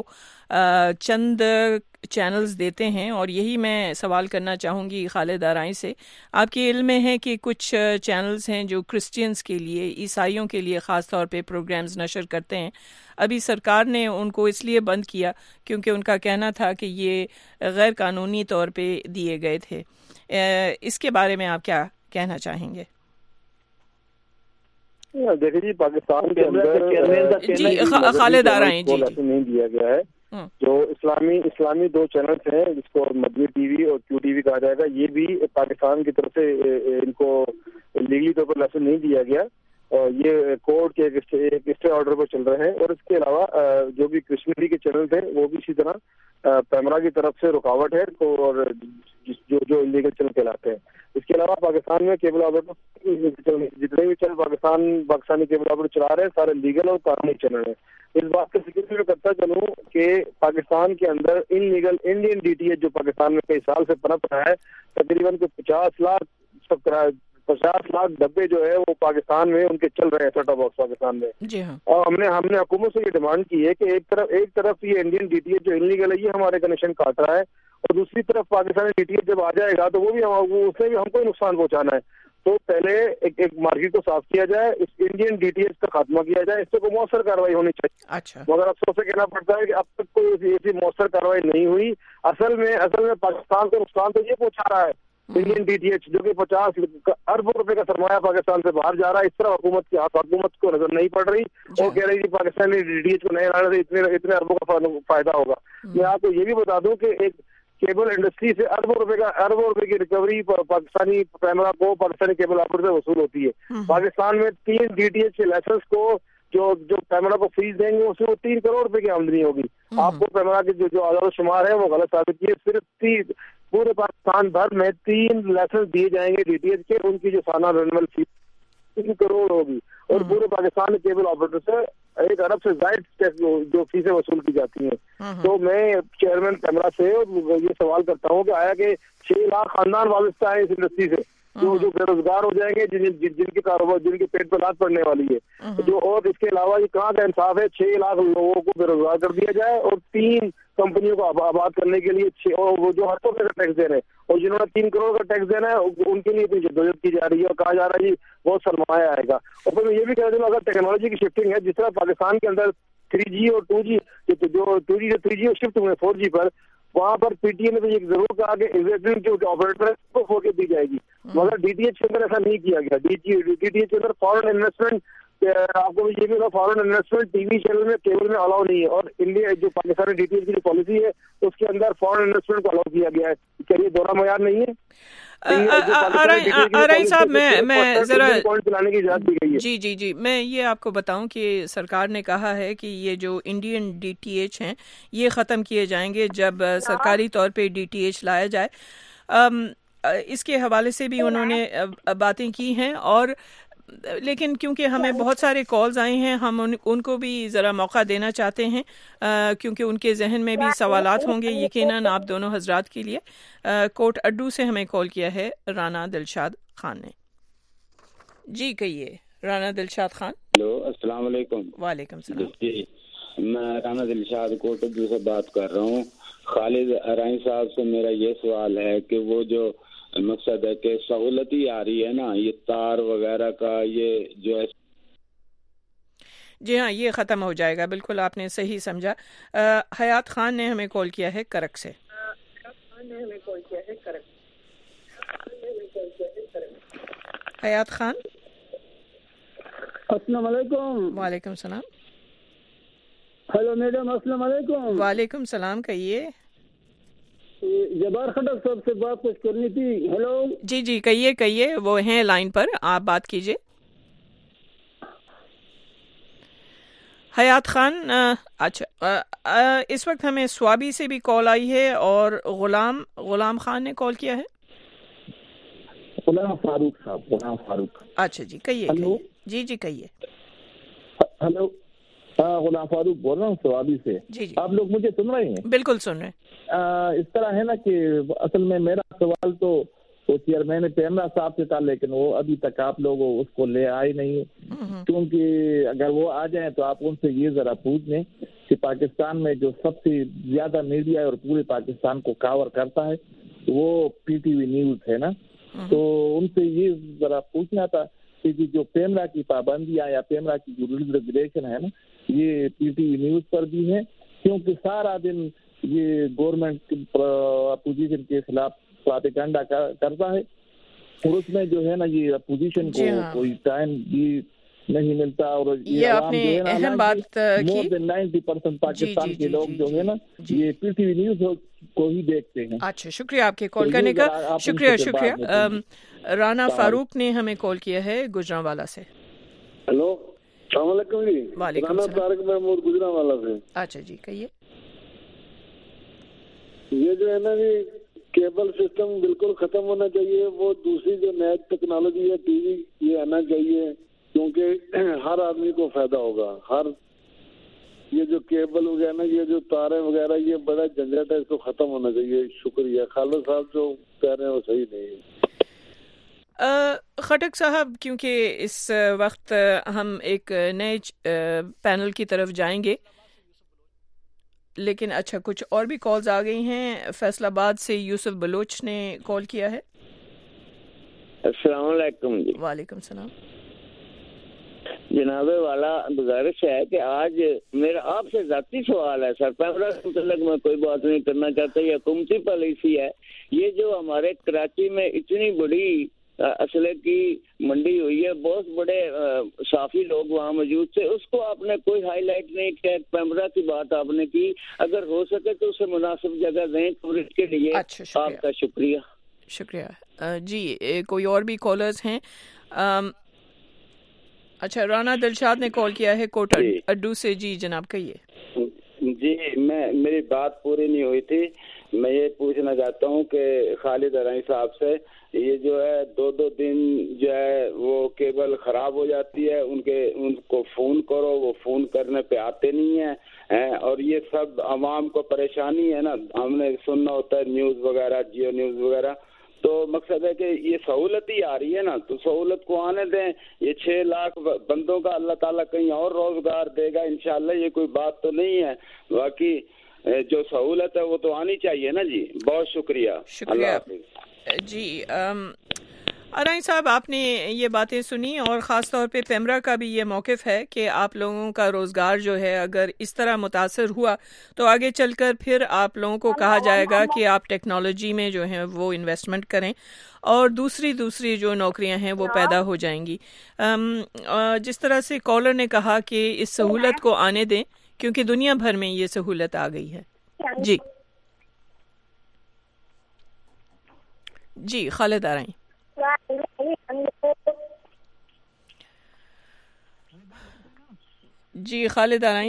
چند چینلز دیتے ہیں، اور یہی میں سوال کرنا چاہوں گی خالد آرائی سے. آپ کے علم میں ہے کہ کچھ چینلز ہیں جو کرسچینز کے لیے، عیسائیوں کے لیے خاص طور پہ پروگرامز نشر کرتے ہیں. ابھی سرکار نے ان کو اس لیے بند کیا کیونکہ ان کا کہنا تھا کہ یہ غیر قانونی طور پہ دیے گئے تھے. اس کے بارے میں آپ کیا کہنا چاہیں گے؟ دیکھیے جی، پاکستان کے اندر جی خالد آرائی جی نہیں دیا گیا ہے. جو اسلامی 2 چینلز ہیں جس کو مدنی ٹی وی اور کیو ٹی وی کہا جائے گا، یہ بھی پاکستان کی طرف سے ان کو لیگلی طور پر لائسنس نہیں دیا گیا، اور یہ کورٹ کے ایک اسٹے آرڈر پر چل رہے ہیں. اور اس کے علاوہ جو بھی کشمیری کے چینل تھے وہ بھی اسی طرح پیمرا کی طرف سے رکاوٹ ہے، اور جو انلیگل چینل کہلاتے ہیں. اس کے علاوہ پاکستان میں کیبل آپریٹر جتنے بھی چینل پاکستانی کیبل آپریٹر چلا رہے ہیں سارے لیگل اور قانونی چینل ہیں. اس بات کا ذکر میں کرتا چلوں کہ پاکستان کے اندر illegal Indian D T H جو پاکستان میں کئی سال سے پنپ رہا ہے، تقریباً 50 لاکھ ڈبے جو ہے وہ پاکستان میں ان کے چل رہے ہیں سیٹ ٹاپ باکس پاکستان میں. جی ہاں. اور ہم نے حکومت سے یہ ڈیمانڈ کی ہے کہ ایک طرف یہ انڈین ڈی ٹی ایچ جو انلیگل ہے یہ ہمارے کنیکشن کاٹ رہا ہے، اور دوسری طرف پاکستانی ڈی ٹی ایچ جب آ جائے گا تو وہ بھی اس سے بھی ہم کو نقصان پہنچانا ہے. تو پہلے ایک مارکیٹ کو صاف کیا جائے، اس انڈین ڈی ٹی ایچ کا خاتمہ کیا جائے، اس سے کوئی مؤثر کارروائی ہونی چاہیے. اچھا. مگر افسوس سے کہنا پڑتا ہے کہ اب تک کوئی ایسی مؤثر کارروائی نہیں ہوئی. اصل میں پاکستان کو نقصان تو یہ پہنچا رہا ہے انڈین ڈی ٹی ایچ، جو کہ 50 ارب روپے کا سرمایہ پاکستان سے باہر جا رہا ہے. اس طرح حکومت کو نظر نہیں پڑ رہی، وہ کہہ رہی ہے پاکستانی ڈی ٹی ایچ کو نہیں لانے سے اتنے اربوں کا فائدہ ہوگا. میں آپ کو یہ بھی بتا دوں کہ ایک کیبل انڈسٹری سے اربوں روپے کی ریکوری پاکستانی پیمرا کو پاکستانی کیبل آپریٹر سے وصول ہوتی ہے. پاکستان میں 3 ڈی ٹی ایچ کے لائسنس کو جو پیمرا کو فیس دیں گے اس میں 3 کروڑ روپے کی آمدنی ہوگی. آپ کو پیمرا کے جو اعداد و شمار ہے وہ غلط ثابت کیے. صرف پورے پاکستان بھر میں 3 لائسنس دیے جائیں گے ڈی ٹی ایچ کے، ان کی جو سالانہ رینول فیس 3 करोड़ होगी और पूरे पाकिस्तान में केबल ऑपरेटर से 1 अरब से ज्यादा टैक्स जो फीसें वसूल की जाती हैं। तो मैं चेयरमैन पैमरा से ये सवाल करता हूँ कि आया कि 6 लाख खानदान वाबस्ता है इस इंडस्ट्री से, जो बेरोजगार हो जाएंगे, जिनके कारोबार, जिनके पेट पर लात पड़ने वाली है जो, और इसके अलावा ये कहाँ का इंसाफ है 6 लाख लोगों को बेरोजगार कर दिया जाए और 3 कंपनियों को आबाद करने के लिए और वो जो हर का टैक्स दे रहे हैं और जिन्होंने 3 करोड़ का टैक्स देना है उनके लिए इतनी जद्दोजहद की जा रही है और कहा जा रहा है जी बहुत सरमाया आएगा। और फिर मैं ये भी कह दूँ, अगर टेक्नोलॉजी की शिफ्टिंग है, जिस तरह पाकिस्तान के अंदर 3G और 2G जो 2G से 3G शिफ्ट हुए 4G पर, वहाँ पर पीटीए ने तो ये जरूर कहा कि एग्जिस्टिंग जो ऑपरेटर है उसको 4K दी जाएगी, मगर डीटीएच के अंदर ऐसा नहीं किया गया। डीटीएच के अंदर फॉरेन इन्वेस्टमेंट, आपको ये भी फॉरेन इन्वेस्टमेंट टीवी चैनल में केबल में अलाउ नहीं है, और इंडिया जो पाकिस्तानी डीटीएच की जो पॉलिसी है उसके अंदर फॉरेन इन्वेस्टमेंट को अलाउ किया गया है। क्या ये दोहरा मयार नहीं है? आरआई साहब, मैं जरा चलाने की इजाजत दी गई है। जी, मैं ये आपको बताऊं कि सरकार ने कहा है कि ये जो इंडियन डीटीएच हैं ये ख़त्म किए जाएंगे जब सरकारी तौर पे डीटीएच लाया जाए। इसके हवाले से भी उन्होंने बातें की हैं, और लेकिन क्योंकि हमें बहुत सारे कॉल्स आए हैं, हम उनको भी ज़रा मौका देना चाहते हैं, क्योंकि उनके जहन में भी सवालात होंगे यकीनन आप दोनों हजरात के लिए। कोट अड्डू से हमें कॉल किया है राना दिलशाद खान ने। जी कहिए राना दिलशाद खान। हेलो, अस्सलाम वालेकुम। वालेकुम सलाम। जी, मैं राना दिलशाद कोट अड्डू से बात कर रहा हूँ। खालिद अराई साहब से मेरा ये सवाल है कि वो जो मकसद है कि सहूलत ही आ रही है ना, ये तार वगैरह का, ये जो है, जी हाँ, ये ख़त्म हो जाएगा, बिल्कुल आपने सही समझा। हयात खान ने हमें कॉल किया है करक से। हयात खान। अस्सलाम वालेकुम। वालेकुम सलाम। हेलो मैडम, अस्सलाम वालेकुम। वालेकुम सलाम, कहिए। जबार खटक साहब से बात कुछ करनी थी। हेलो। जी कहिए, वो हैं लाइन पर, आप बात कीजिए। हयात खान, अच्छा, इस वक्त हमें स्वाबी से भी कॉल आई है और गुलाम खान ने कॉल किया है। गुलाम फारूक साहब, गुलाम फारूक। अच्छा जी, कहिए। जी कहिए। हेलो, गुलाम फारूक बोल रहा हूँ स्वाबी से। जी। आप लोग मुझे सुन रहे हैं? बिल्कुल सुन रहे हैं। इस तरह है ना कि असल में मेरा सवाल तो चेयरमैन पैमरा साहब से था, लेकिन वो अभी तक आप लोग उसको ले आए नहीं, क्योंकि अगर वो आ जाए तो आप उनसे ये जरा पूछ लें कि पाकिस्तान में जो सबसे ज्यादा मीडिया और पूरे पाकिस्तान को कवर करता है वो पीटीवी न्यूज है ना, तो उनसे ये जरा पूछना था कि जो पैमरा की पाबंदियां या पैमरा की जो रूल्स रेगुलेशन है ना, ये पीटीवी न्यूज पर भी है, क्योंकि सारा दिन ये गवर्नमेंट अपोजिशन के खिलाफ प्रोपेगेंडा करता है, और उसमें जो है ना ये अपोजिशन को कोई टाइम भी नहीं मिलता, और ये आपने अहम बात की। मोर देन 90% पाकिस्तान के लोग जो है ना ये पीटीवी न्यूज को ही देखते हैं। अच्छा, शुक्रिया आपके कॉल करने का। शुक्रिया। राना फारूक ने हमें कॉल किया है गुजरांवाला से। हेलो, अस्सलाम वालेकुम जी। वालेकुम सलाम। तारिक महमूद गुजरांवाला से। अच्छा जी, कहिए। ये जो है ना जी केबल सिस्टम बिल्कुल खत्म होना चाहिए, वो दूसरी जो नई टेक्नोलॉजी है टीवी, ये आना चाहिए, क्योंकि हर आदमी को फायदा होगा। हर ये जो केबल वगैरह ना, ये जो तारे वगैरह, ये बड़ा झंझट है, इसको खत्म होना चाहिए। शुक्रिया। खालिद साहब जो कह रहे हैं वो सही नहीं है। खटक साहब, क्योंकि इस वक्त हम एक नए पैनल की तरफ जाएंगे, लेकिन अच्छा कुछ और भी कॉल्स आ गई हैं। फैसलाबाद से यूसुफ बलोच ने कॉल किया है। अस्सलाम वालेकुम जी। वालेकुम सलाम। जनाबे वाला गुजारिश है कि आज मेरा आपसे जाती सवाल है सर, पैमरा से मुतल्लिक मैं कोई बात नहीं करना चाहता, ये हुकूमती पॉलिसी है। ये जो हमारे कराची में इतनी बड़ी असले की मंडी हुई है, बहुत बड़े साफी लोग वहाँ मौजूद थे, उसको आपने कोई हाईलाइट नहीं किया। पैमरा की बात आपने की, अगर हो सके तो उसे मुनासिब जगह दें कवरेज के लिए। अच्छा, आपका शुक्रिया। शुक्रिया जी। कोई और भी कॉलर्स हैं? अच्छा, राना दिलशाद ने कॉल किया है कोट अड्डू से। जी जनाब, कहिए। जी, मेरी बात पूरी नहीं हुई थी। मैं ये पूछना चाहता हूँ कि खालिद अराई साहब से, یہ جو ہے 2 دن جو ہے وہ کیبل خراب ہو جاتی ہے، ان کو فون کرو، وہ فون کرنے پہ آتے نہیں ہیں، اور یہ سب عوام کو پریشانی ہے نا. ہم نے سننا ہوتا ہے نیوز وغیرہ، جیو نیوز وغیرہ. تو مقصد ہے کہ یہ سہولت ہی آ رہی ہے نا، تو سہولت کو آنے دیں. یہ 6 لاکھ بندوں کا اللہ تعالیٰ کہیں اور روزگار دے گا انشاءاللہ، یہ کوئی بات تو نہیں ہے. باقی جو سہولت ہے وہ تو آنی چاہیے نا جی. بہت شکریہ. اللہ حافظ. جی ارائیں صاحب، آپ نے یہ باتیں سنی، اور خاص طور پہ پیمرا کا بھی یہ موقف ہے کہ آپ لوگوں کا روزگار جو ہے اگر اس طرح متاثر ہوا تو آگے چل کر پھر آپ لوگوں کو کہا جائے گا کہ آپ ٹیکنالوجی میں جو ہے وہ انویسٹمنٹ کریں، اور دوسری جو نوکریاں ہیں وہ پیدا ہو جائیں گی. جس طرح سے کالر نے کہا کہ اس سہولت کو آنے دیں، کیونکہ دنیا بھر میں یہ سہولت آ گئی ہے. جی خالد ارائیں. جی خالد ارائیں.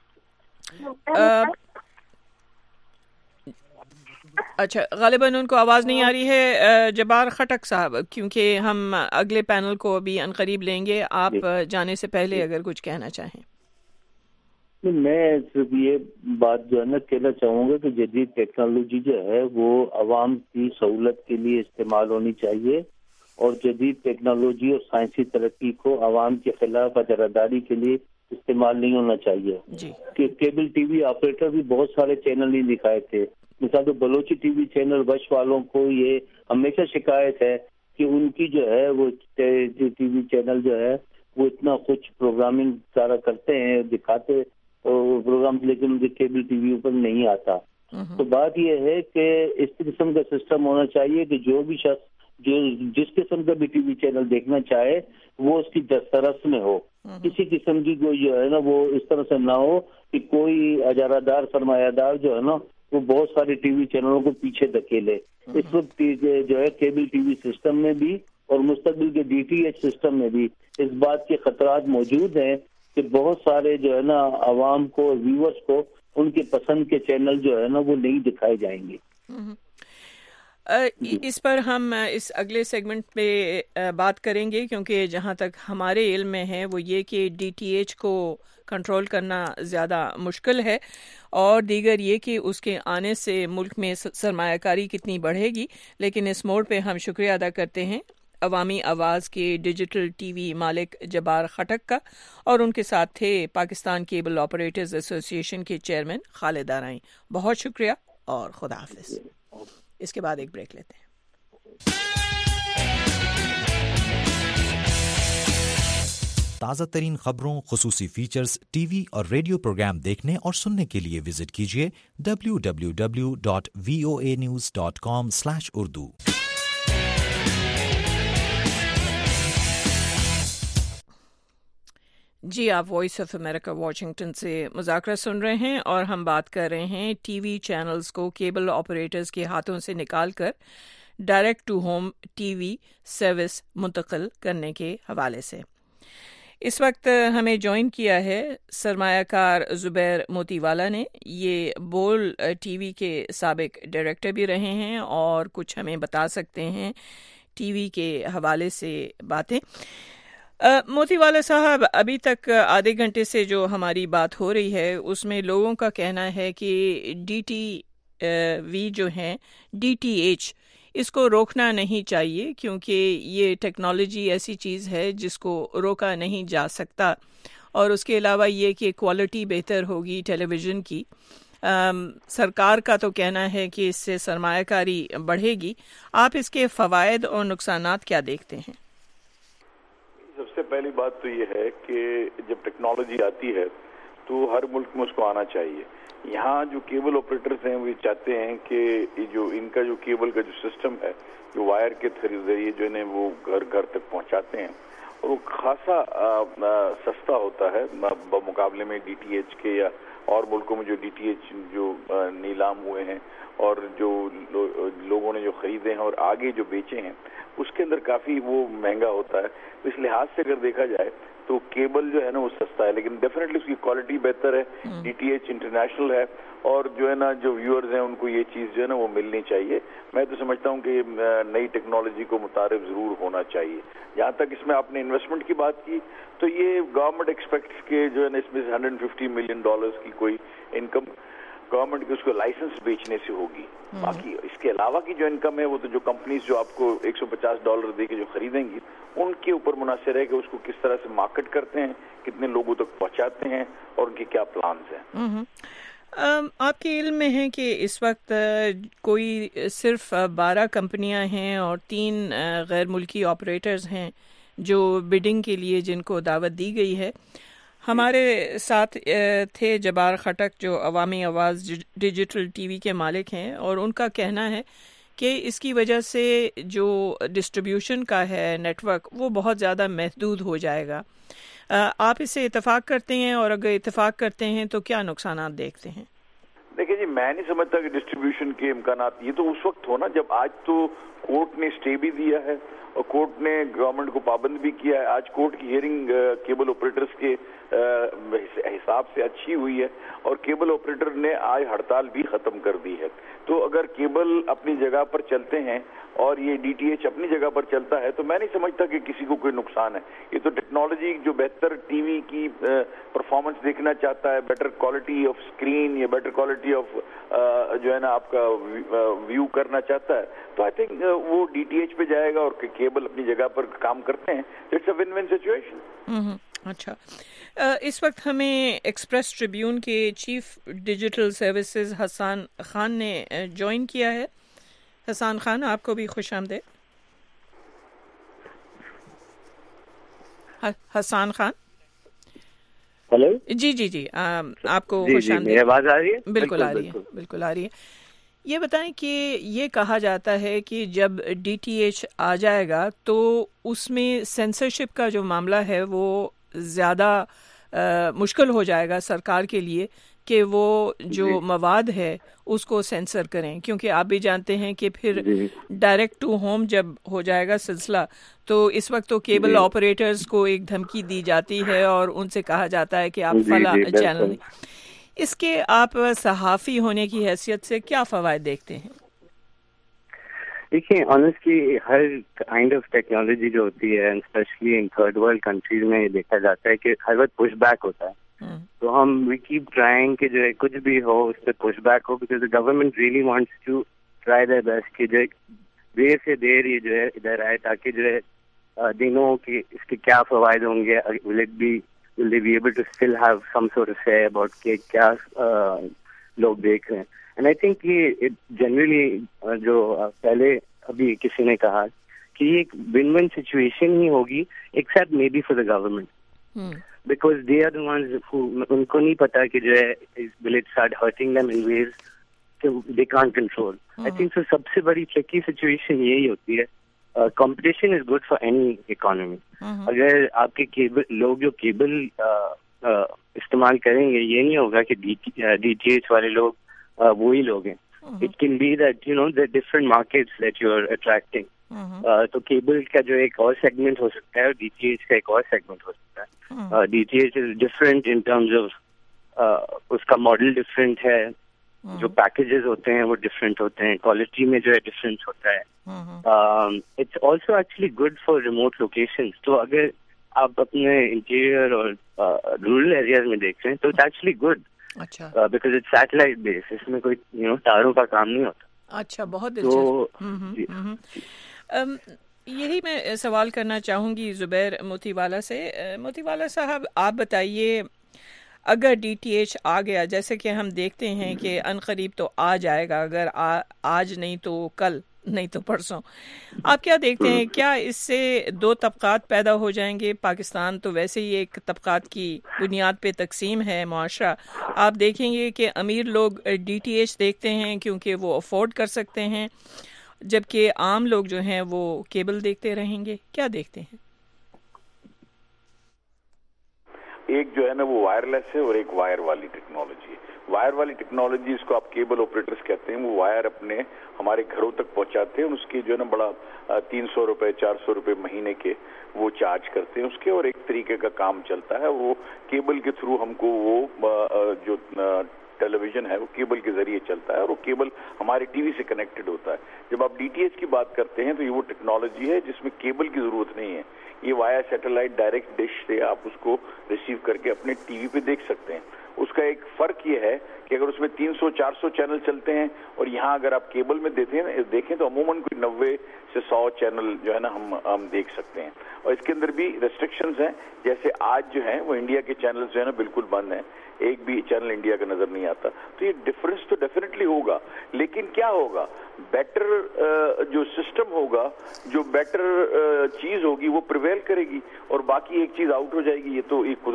اچھا، غالباً ان کو آواز نہیں آ رہی ہے. جبار خٹک صاحب، کیونکہ ہم اگلے پینل کو ابھی عنقریب لیں گے، آپ جانے سے پہلے اگر کچھ کہنا چاہیں. میں صرف یہ بات جو ہے نا کہنا چاہوں گا کہ جدید ٹیکنالوجی جو ہے وہ عوام کی سہولت کے لیے استعمال ہونی چاہیے، اور جدید ٹیکنالوجی اور سائنسی ترقی کو عوام کے خلاف اجاراداری کے لیے استعمال نہیں ہونا چاہیے. کہ کیبل ٹی وی آپریٹر بھی بہت سارے چینل ہی دکھائے تھے. مثال تو Balochi TV channel Vsh والوں کو یہ ہمیشہ شکایت ہے کہ ان کی جو ہے وہ ٹی وی چینل جو ہے وہ اتنا کچھ پروگرامنگ سارا کرتے ہیں، دکھاتے پروگرام، لیکن ان کے کیبل ٹی وی اوپر نہیں آتا. تو بات یہ ہے کہ اس قسم کا سسٹم ہونا چاہیے کہ جو بھی شخص جو جس قسم کا بھی ٹی وی چینل دیکھنا چاہے وہ اس کی دسترس میں ہو. کسی قسم کی کوئی جو ہے نا وہ اس طرح سے نہ ہو کہ کوئی اجارہ دار سرمایہ دار جو ہے نا وہ بہت سارے ٹی وی چینلوں کو پیچھے دھکیلے. اس وقت جو ہے کیبل ٹی وی سسٹم میں بھی اور مستقبل کے ڈی ٹی ایچ سسٹم میں بھی اس بات کے خطرات موجود ہیں کہ بہت سارے جو ہے نا عوام کو، ویورز کو ان کے پسند کے چینل جو ہے نا وہ نہیں دکھائے جائیں گے. اس پر ہم اس اگلے سیگمنٹ پہ بات کریں گے، کیونکہ جہاں تک ہمارے علم میں ہے وہ یہ کہ ڈی ٹی ایچ کو کنٹرول کرنا زیادہ مشکل ہے، اور دیگر یہ کہ اس کے آنے سے ملک میں سرمایہ کاری کتنی بڑھے گی. لیکن اس موڑ پہ ہم شکریہ ادا کرتے ہیں عوامی آواز کے ڈیجیٹل ٹی وی مالک جبار خٹک کا، اور ان کے ساتھ تھے پاکستان کیبل آپریٹرز ایسوسی ایشن کے چیئرمین خالد ارائیں. بہت شکریہ اور خدا حافظ. اس کے بعد ایک بریک لیتے ہیں. تازہ ترین خبروں، خصوصی فیچرز، ٹی وی اور ریڈیو پروگرام دیکھنے اور سننے کے لیے وزٹ کیجیے www.voanews.com/urdu. جی، آپ وائس آف امریکہ واشنگٹن سے مذاکرہ سن رہے ہیں، اور ہم بات کر رہے ہیں ٹی وی چینلز کو کیبل آپریٹرز کے ہاتھوں سے نکال کر direct to home TV service منتقل کرنے کے حوالے سے. اس وقت ہمیں جوائن کیا ہے سرمایہ کار زبیر موتی والا نے. یہ بول ٹی وی کے سابق ڈائریکٹر بھی رہے ہیں اور کچھ ہمیں بتا سکتے ہیں ٹی وی کے حوالے سے باتیں. موتی والا صاحب، ابھی تک آدھے گھنٹے سے جو ہماری بات ہو رہی ہے اس میں لوگوں کا کہنا ہے کہ ڈی ٹی وی جو ہیں، ڈی ٹی ایچ، اس کو روکنا نہیں چاہیے، کیونکہ یہ ٹیکنالوجی ایسی چیز ہے جس کو روکا نہیں جا سکتا. اور اس کے علاوہ یہ کہ کوالٹی بہتر ہوگی ٹیلی ویژن کی. سرکار کا تو کہنا ہے کہ اس سے سرمایہ کاری بڑھے گی. آپ اس کے فوائد اور نقصانات کیا دیکھتے ہیں؟ سب سے پہلی بات تو یہ ہے کہ جب ٹیکنالوجی آتی ہے تو ہر ملک میں اس کو آنا چاہیے. یہاں جو کیبل آپریٹرز ہیں وہ چاہتے ہیں کہ جو ان کا جو کیبل کا جو سسٹم ہے، جو وائر کے ذریعے جو ہے وہ گھر گھر تک پہنچاتے ہیں، اور وہ خاصا سستا ہوتا ہے بمقابلے میں ڈی ٹی ایچ کے، یا اور ملکوں میں جو ڈی ٹی ایچ جو نیلام ہوئے ہیں اور جو لوگوں نے جو خریدے ہیں اور آگے جو بیچے ہیں، اس کے اندر کافی وہ مہنگا ہوتا ہے. اس لحاظ سے اگر دیکھا جائے تو کیبل جو ہے نا وہ سستا ہے، لیکن ڈیفینیٹلی اس کی کوالٹی بہتر ہے، ڈی ٹی ایچ انٹرنیشنل ہے، اور جو ہے نا جو ویورز ہیں ان کو یہ چیز جو ہے نا وہ ملنی چاہیے. میں تو سمجھتا ہوں کہ نئی ٹیکنالوجی کو متعارف ضرور ہونا چاہیے. جہاں تک اس میں آپ نے انویسٹمنٹ کی بات کی تو یہ گورنمنٹ ایکسپیکٹس کے جو ہے نا اس میں $150 ملین کی کوئی انکم گورنمنٹ کی اس کو لائسنس بیچنے سے ہوگی. باقی اس کے علاوہ کی جو انکم ہے وہ تو جو کمپنیز جو آپ کو $150 دے کے جو خریدیں گی ان کے اوپر منحصر ہے کہ اس کو کس طرح سے مارکیٹ کرتے ہیں، کتنے لوگوں تک پہنچاتے ہیں اور ان کے کیا پلانز ہیں. آپ کے علم میں ہے کہ اس وقت کوئی صرف 12 کمپنیاں ہیں اور 3 غیر ملکی آپریٹرز ہیں جو بڈنگ کے لیے جن کو دعوت دی گئی ہے. ہمارے ساتھ تھے جبار خٹک جو عوامی آواز ڈیجیٹل ٹی وی کے مالک ہیں، اور ان کا کہنا ہے کہ اس کی وجہ سے جو ڈسٹریبیوشن کا ہے نیٹ ورک وہ بہت زیادہ محدود ہو جائے گا. آپ اس سے اتفاق کرتے ہیں، اور اگر اتفاق کرتے ہیں تو کیا نقصانات دیکھتے ہیں؟ دیکھیں جی، میں نہیں سمجھتا کہ ڈسٹریبیوشن کے امکانات، یہ تو اس وقت ہونا جب آج تو کورٹ نے اسٹے بھی دیا ہے اور کورٹ نے گورنمنٹ کو پابند بھی کیا ہے. آج کورٹ کی ہیئرنگ کیبل آپریٹرز کے حساب سے اچھی ہوئی ہے اور کیبل آپریٹر نے آج ہڑتال بھی ختم کر دی ہے. تو اگر کیبل اپنی جگہ پر چلتے ہیں اور یہ ڈی ٹی ایچ اپنی جگہ پر چلتا ہے تو میں نہیں سمجھتا کہ کسی کو کوئی نقصان ہے. یہ تو ٹیکنالوجی جو بہتر ٹی وی کی پرفارمنس دیکھنا چاہتا ہے، بیٹر کوالٹی آف اسکرین یا بیٹر کوالٹی آف جو ہے نا آپ کا ویو کرنا چاہتا ہے تو آئی تھنک وہ ڈی ٹی ایچ پہ جائے گا اور کیبل اپنی جگہ پر کام کرتے ہیں. It's a win win situation. اچھا، اس وقت ہمیں ایکسپریس ٹریبیون کے chief digital services Hassan Khan نے جوائن کیا ہے. حسان خان، آپ کو بھی خوش آمدید. حسان خان، ہلو. جی آپ کو خوش آمدید. میری آواز آ رہی ہے؟ بالکل آ رہی ہے، بالکل آ رہی ہے. یہ بتائیں کہ یہ کہا جاتا ہے کہ جب ڈی ٹی ایچ آ جائے گا تو اس میں سینسرشپ کا جو معاملہ ہے وہ زیادہ مشکل ہو جائے گا سرکار کے لیے کہ وہ جو مواد ہے اس کو سینسر کریں، کیونکہ آپ بھی جانتے ہیں کہ پھر ڈائریکٹ ٹو ہوم جب ہو جائے گا سلسلہ تو اس وقت تو کیبل آپریٹرز کو ایک دھمکی دی جاتی ہے اور ان سے کہا جاتا ہے کہ آپ فلاں چینل. اس کے آپ صحافی ہونے کی حیثیت سے کیا فوائد دیکھتے ہیں؟ دیکھیں، آنیسٹلی ہر کائنڈ آف ٹیکنالوجی جو ہوتی ہے specially in third world countries میں یہ دیکھا جاتا ہے کہ ہر وقت پش بیک ہوتا ہے. تو ہم وی کیپ ٹرائنگ کہ جو ہے کچھ بھی ہو اس پہ پش بیک ہو، because government really wants to try their best کہ جو دیر سے دیر یہ جو ہے ادھر آئے تاکہ جو ہے دنوں کہ اس کے کیا فوائد ہوں گے. Will they be able to still have some sort of say about کہ کیا لوگ دیکھ رہے ہیں. And I think یہ generally جو پہلے ابھی کسی نے کہا کہ یہ ایک ون ون سچویشن ہی ہوگی except maybe for the government. Because they are the ones who ان کو نہیں پتا کہ جو ہے will it start hurting them in ways they can't control. I think so سب سے بڑی tricky situation یہی ہوتی ہے. Competition is good for any economy. اگر آپ کے کیبل لوگ جو کیبل استعمال کریں گے یہ نہیں ہوگا کہ ڈی ٹی ایچ والے لوگ وہی لوگ ہیں. It can be that you know the different markets that you are attracting. تو کیبل کا جو ایک اور سیگمنٹ ہو سکتا ہے اور ڈی ٹی ایچ کا ایک اور سیگمنٹ ہو سکتا ہے. D T H is different in terms of اس کا ماڈل ڈفرینٹ ہے، جو پیکیجز ہوتے ہیں وہ ڈفرینٹ ہوتے ہیں، کوالٹی میں جو ہے ڈفرینس ہوتا ہے. It's also actually good for remote locations. تو اگر آپ اپنے انٹیریئر اور رورل ایریاز میں دیکھ رہے ہیں تو it's actually good because it's satellite based. اس میں کوئی تاروں کا کام نہیں ہوتا. اچھا، بہت دلچسپ. یہی میں سوال کرنا چاہوں گی زبیر موتی والا سے. موتی والا صاحب، آپ بتائیے اگر ڈی ٹی ایچ آ گیا، جیسے کہ ہم دیکھتے ہیں کہ عنقریب تو آ جائے گا، اگر آج نہیں تو کل، نہیں تو پرسوں، آپ کیا دیکھتے ہیں؟ کیا اس سے دو طبقات پیدا ہو جائیں گے؟ پاکستان تو ویسے ہی ایک طبقات کی بنیاد پہ تقسیم ہے معاشرہ. آپ دیکھیں گے کہ امیر لوگ ڈی ٹی ایچ دیکھتے ہیں کیونکہ وہ افورڈ کر سکتے ہیں، جبکہ عام لوگ جو ہیں وہ کیبل دیکھتے رہیں گے. کیا دیکھتے ہیں؟ ایک جو ہے نا وہ وائرلیس ہے اور ایک وائر والی ٹیکنالوجی ہے. وائر والی ٹیکنالوجی اس کو آپ کیبل آپریٹرز کہتے ہیں, وہ وائر اپنے ہمارے گھروں تک پہنچاتے ہیں, اس کی جو ہے نا بڑا 300 روپے 400 روپے مہینے کے وہ چارج کرتے ہیں اس کے, اور ایک طریقے کا کام چلتا ہے. وہ کیبل کے تھرو ہم کو وہ جو ٹیلی ویژن ہے وہ کیبل کے ذریعے چلتا ہے, اور وہ کیبل ہمارے ٹی وی سے کنیکٹڈ ہوتا ہے. جب آپ ڈی ٹی ایچ کی بات کرتے ہیں تو یہ وہ ٹیکنالوجی ہے جس میں کیبل کی ضرورت نہیں ہے. یہ وایا سیٹلائٹ ڈائریکٹ ڈش سے آپ اس کو ریسیو کر کے اپنے ٹی وی پہ دیکھ سکتے ہیں. اس کا ایک فرق یہ ہے کہ اگر اس میں 300-400 چینل چلتے ہیں اور یہاں اگر آپ کیبل میں دیکھیں تو عموماً کوئی 90 سے 100 چینل جو ہے نا ہم دیکھ سکتے ہیں. اور اس کے اندر بھی ریسٹرکشنز ہیں, جیسے آج جو ہیں وہ انڈیا کے چینلز جو ہے نا بالکل بند ہیں, ایک بھی چینل انڈیا کا نظر نہیں آتا. تو یہ ڈفرنس تو ڈیفینیٹلی ہوگا, لیکن کیا ہوگا, بیٹر جو سسٹم ہوگا, جو بیٹر چیز ہوگی وہ پریویل کرے گی, اور باقی ایک چیز آؤٹ ہو جائے گی. یہ تو ایک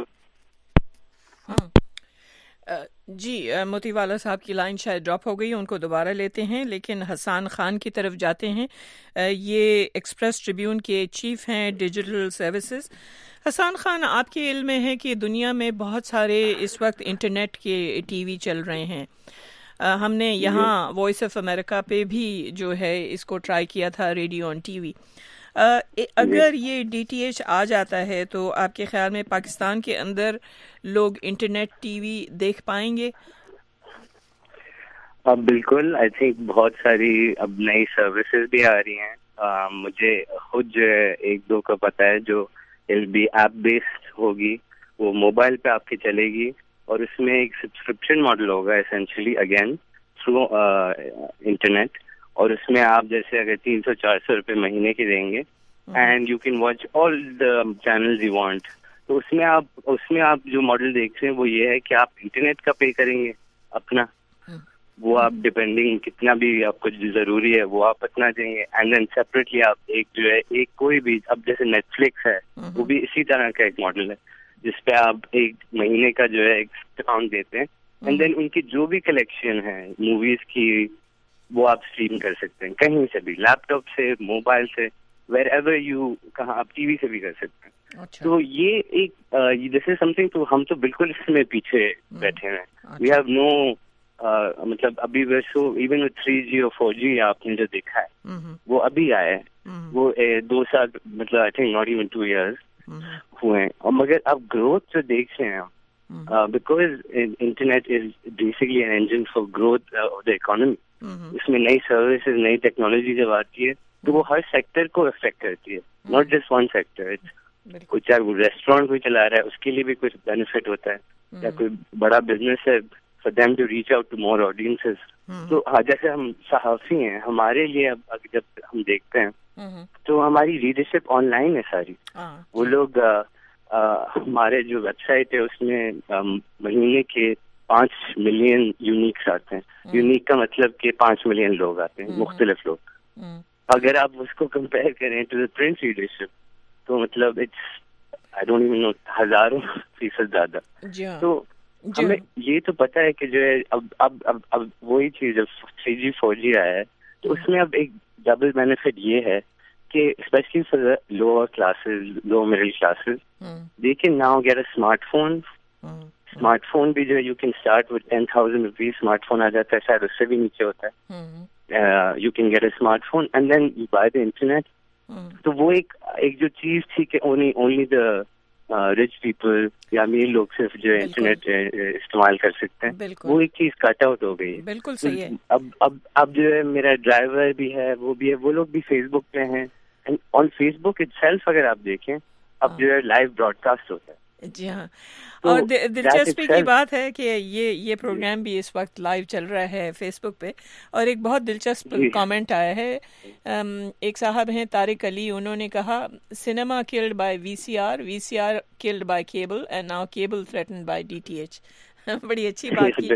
جی موتی والا صاحب کی لائن شاید ڈراپ ہو گئی, ان کو دوبارہ لیتے ہیں, لیکن حسان خان کی طرف جاتے ہیں. یہ ایکسپریس ٹریبیون کے چیف ہیں ڈیجیٹل سروسز. حسان خان, آپ کے علم میں ہے کہ دنیا میں بہت سارے اس وقت انٹرنیٹ کے ٹی وی چل رہے ہیں. ہم نے یہاں وائس آف امریکہ پہ بھی جو ہے اس کو ٹرائی کیا تھا, ریڈیو آن ٹی وی. اگر یہ ڈی ٹی ایچ آ جاتا ہے تو آپ کے خیال میں پاکستان کے اندر لوگ انٹرنیٹ ٹی وی دیکھ پائیں گے؟ بالکل, آئی تھنک بہت ساری اب نئی سروسز بھی آ رہی ہیں. مجھے خود جو ہے ایک دو کا پتہ ہے جو ایل بی ایپ بیسڈ ہوگی, وہ موبائل پہ آپ کی چلے گی, اور اس میں ایک سبسکرپشن ماڈل ہوگا اسینشلی اگین تھرو انٹرنیٹ, اور اس میں آپ جیسے اگر 300-400 روپے مہینے کے دیں گے and you can watch all the channels you want. تو اس میں آپ جو ماڈل دیکھ رہے ہیں وہ یہ ہے کہ آپ انٹرنیٹ کا پے کریں گے اپنا, وہ آپ ڈپینڈنگ کتنا بھی آپ کو ضروری ہے وہ آپ اتنا دیں گے, اینڈ دین سیپریٹلی آپ ایک جو ہے ایک کوئی بھی, اب جیسے نیٹ فلکس ہے وہ بھی اسی طرح کا ایک ماڈل ہے جس پہ آپ ایک مہینے کا جو ہے ایک اکاؤنٹ دیتے ہیں, اینڈ دین ان کی جو بھی کلیکشن ہے موویز کی وہ آپ اسٹریم کر سکتے ہیں کہیں سے بھی, لیپ ٹاپ سے, موبائل سے, ویر ایور یو, کہاں آپ ٹی وی سے بھی کر سکتے ہیں. تو یہ ایک دس از سم تھنگ, تو ہم تو بالکل اس میں پیچھے بیٹھے ہیں. وی ہیو نو مطلب ابھی ویسو ایون 3G اور 4G آپ نے جو دیکھا ہے وہ ابھی آیا ہے, وہ 2 سال مطلب I think not even 2 years ہوئے ہیں. اور مگر اب گروتھ جو دیکھ رہے ہیں ہم, because internet is basically an engine for growth of the economy. اس میں نئی سروسز, نئی ٹیکنالوجی جب آتی ہے تو وہ ہر سیکٹر کو افیکٹ کرتی ہے, ناٹ جسٹ ون سیکٹر. کوئی چاہے وہ ریسٹورینٹ کوئی چلا رہا ہے اس کے لیے بھی کچھ بینیفٹ ہوتا ہے, یا کوئی بڑا بزنس ہے for them to reach out to more audiences. تو جیسے ہم صحافی ہیں, ہمارے لیے اب جب ہم دیکھتے ہیں تو ہماری لیڈرشپ آن لائن ہے ساری. وہ لوگ ہمارے جو ویب سائٹ ہے اس میں مہینے کے 5 ملین یونیکس آتے ہیں. یونیک کا مطلب کہ 5 ملین لوگ آتے ہیں, مختلف لوگ. اگر آپ اس کو کمپیئر کریں ٹو دا پرنٹ لیڈرشپ تو مطلب آئی ڈونٹ ایون نو 1000% زیادہ. تو ہمیں یہ تو پتا ہے کہ جو ہے اب وہی چیز جب 3G 4G آیا ہے تو اس میں اب ایک ڈبل بینیفٹ یہ ہے کہ specially for lower classes, low middle classes, they can now get a smart phone. Smart phone بھی جو ہے you can start with 10,000 rupees. Smart phone آ جاتا ہے, شاید اس سے بھی نیچے ہوتا ہے. You can get a smart phone and then you buy the internet. تو وہ ایک جو چیز تھی کہ اونلی دا رچ پیپل یا امیر لوگ صرف جو انٹرنیٹ استعمال کر سکتے ہیں, وہ ایک چیز کٹ آؤٹ ہو گئی. بالکل صحیح ہے. اب جو ہے میرا ڈرائیور بھی ہے, وہ بھی ہے, وہ لوگ بھی فیس بک پہ ہیں. On Facebook itself اگر آپ دیکھیں اب جو ہے لائیو براڈ کاسٹ ہوتا ہے. جی ہاں, اور دلچسپی کی بات ہے کہ یہ پروگرام بھی اس وقت لائیو چل رہا ہے فیس بک پہ. اور ایک بہت دلچسپ کامنٹ آیا ہے, ایک صاحب ہیں طارق علی, انہوں نے کہا cinema killed by VCR killed by cable and now cable threatened by DTH. بڑی اچھی بات کی.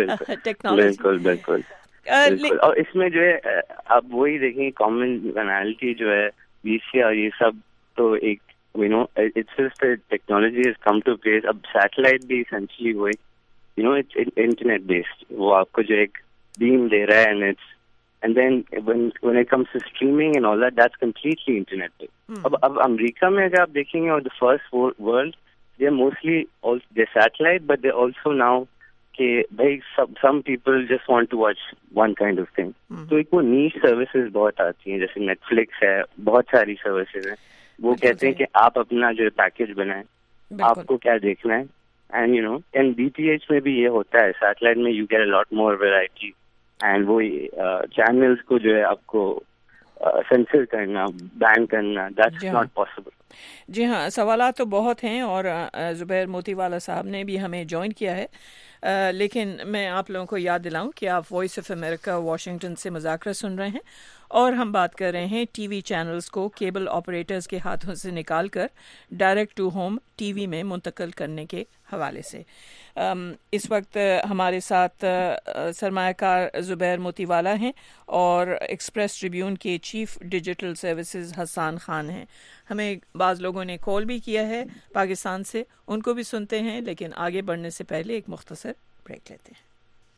بالکل. اور اس میں جو ہے آپ وہی دیکھیں کامن بینالٹی جو ہے VCR یہ سب تو ایک you know it's just that technology has come to place. اب سیٹلائٹ بھی essentially وہی you know it's internet based, وہ آپ کو جو ایک beam دے رہا ہے and then when it comes to streaming and all that, that's completely internet based. اب امریکہ میں اگر آپ دیکھیں گے اور the first world they're mostly also they're satellite, but they're also now کہ بھائی some people just want to watch one kind of thing. تو ایک وہ نیش سروسز بہت آتی ہیں, جیسے نیٹ فلکس ہے, بہت ساری سروسز ہیں. وہ کہتے ہیں کہ آپ اپنا جو پیکج بنائیں, آپ کو کیا دیکھنا ہے. And you know and DTH میں بھی یہ ہوتا ہے, سیٹلائٹ میں you get a lot more variety. And وہ چینلس کو جو ہے آپ کو سینسر کرنا, بین کرنا, دیٹس ناٹ پاسبل. جی ہاں, سوالات تو بہت ہیں اور زبیر موتی والا صاحب نے بھی ہمیں جوائن کیا ہے, لیکن میں آپ لوگوں کو یاد دلاؤں کہ آپ وائس آف امریکہ واشنگٹن سے مذاکرہ سن رہے ہیں اور ہم بات کر رہے ہیں ٹی وی چینلز کو کیبل آپریٹرز کے ہاتھوں سے نکال کر direct to home TV میں منتقل کرنے کے حوالے سے. اس وقت ہمارے ساتھ سرمایہ کار زبیر موتی والا ہیں اور ایکسپریس ٹریبیون کے chief digital services Hassan Khan ہیں. ہمیں بعض لوگوں نے کال بھی کیا ہے پاکستان سے, ان کو بھی سنتے ہیں, لیکن آگے بڑھنے سے پہلے ایک مختصر بریک لیتے ہیں.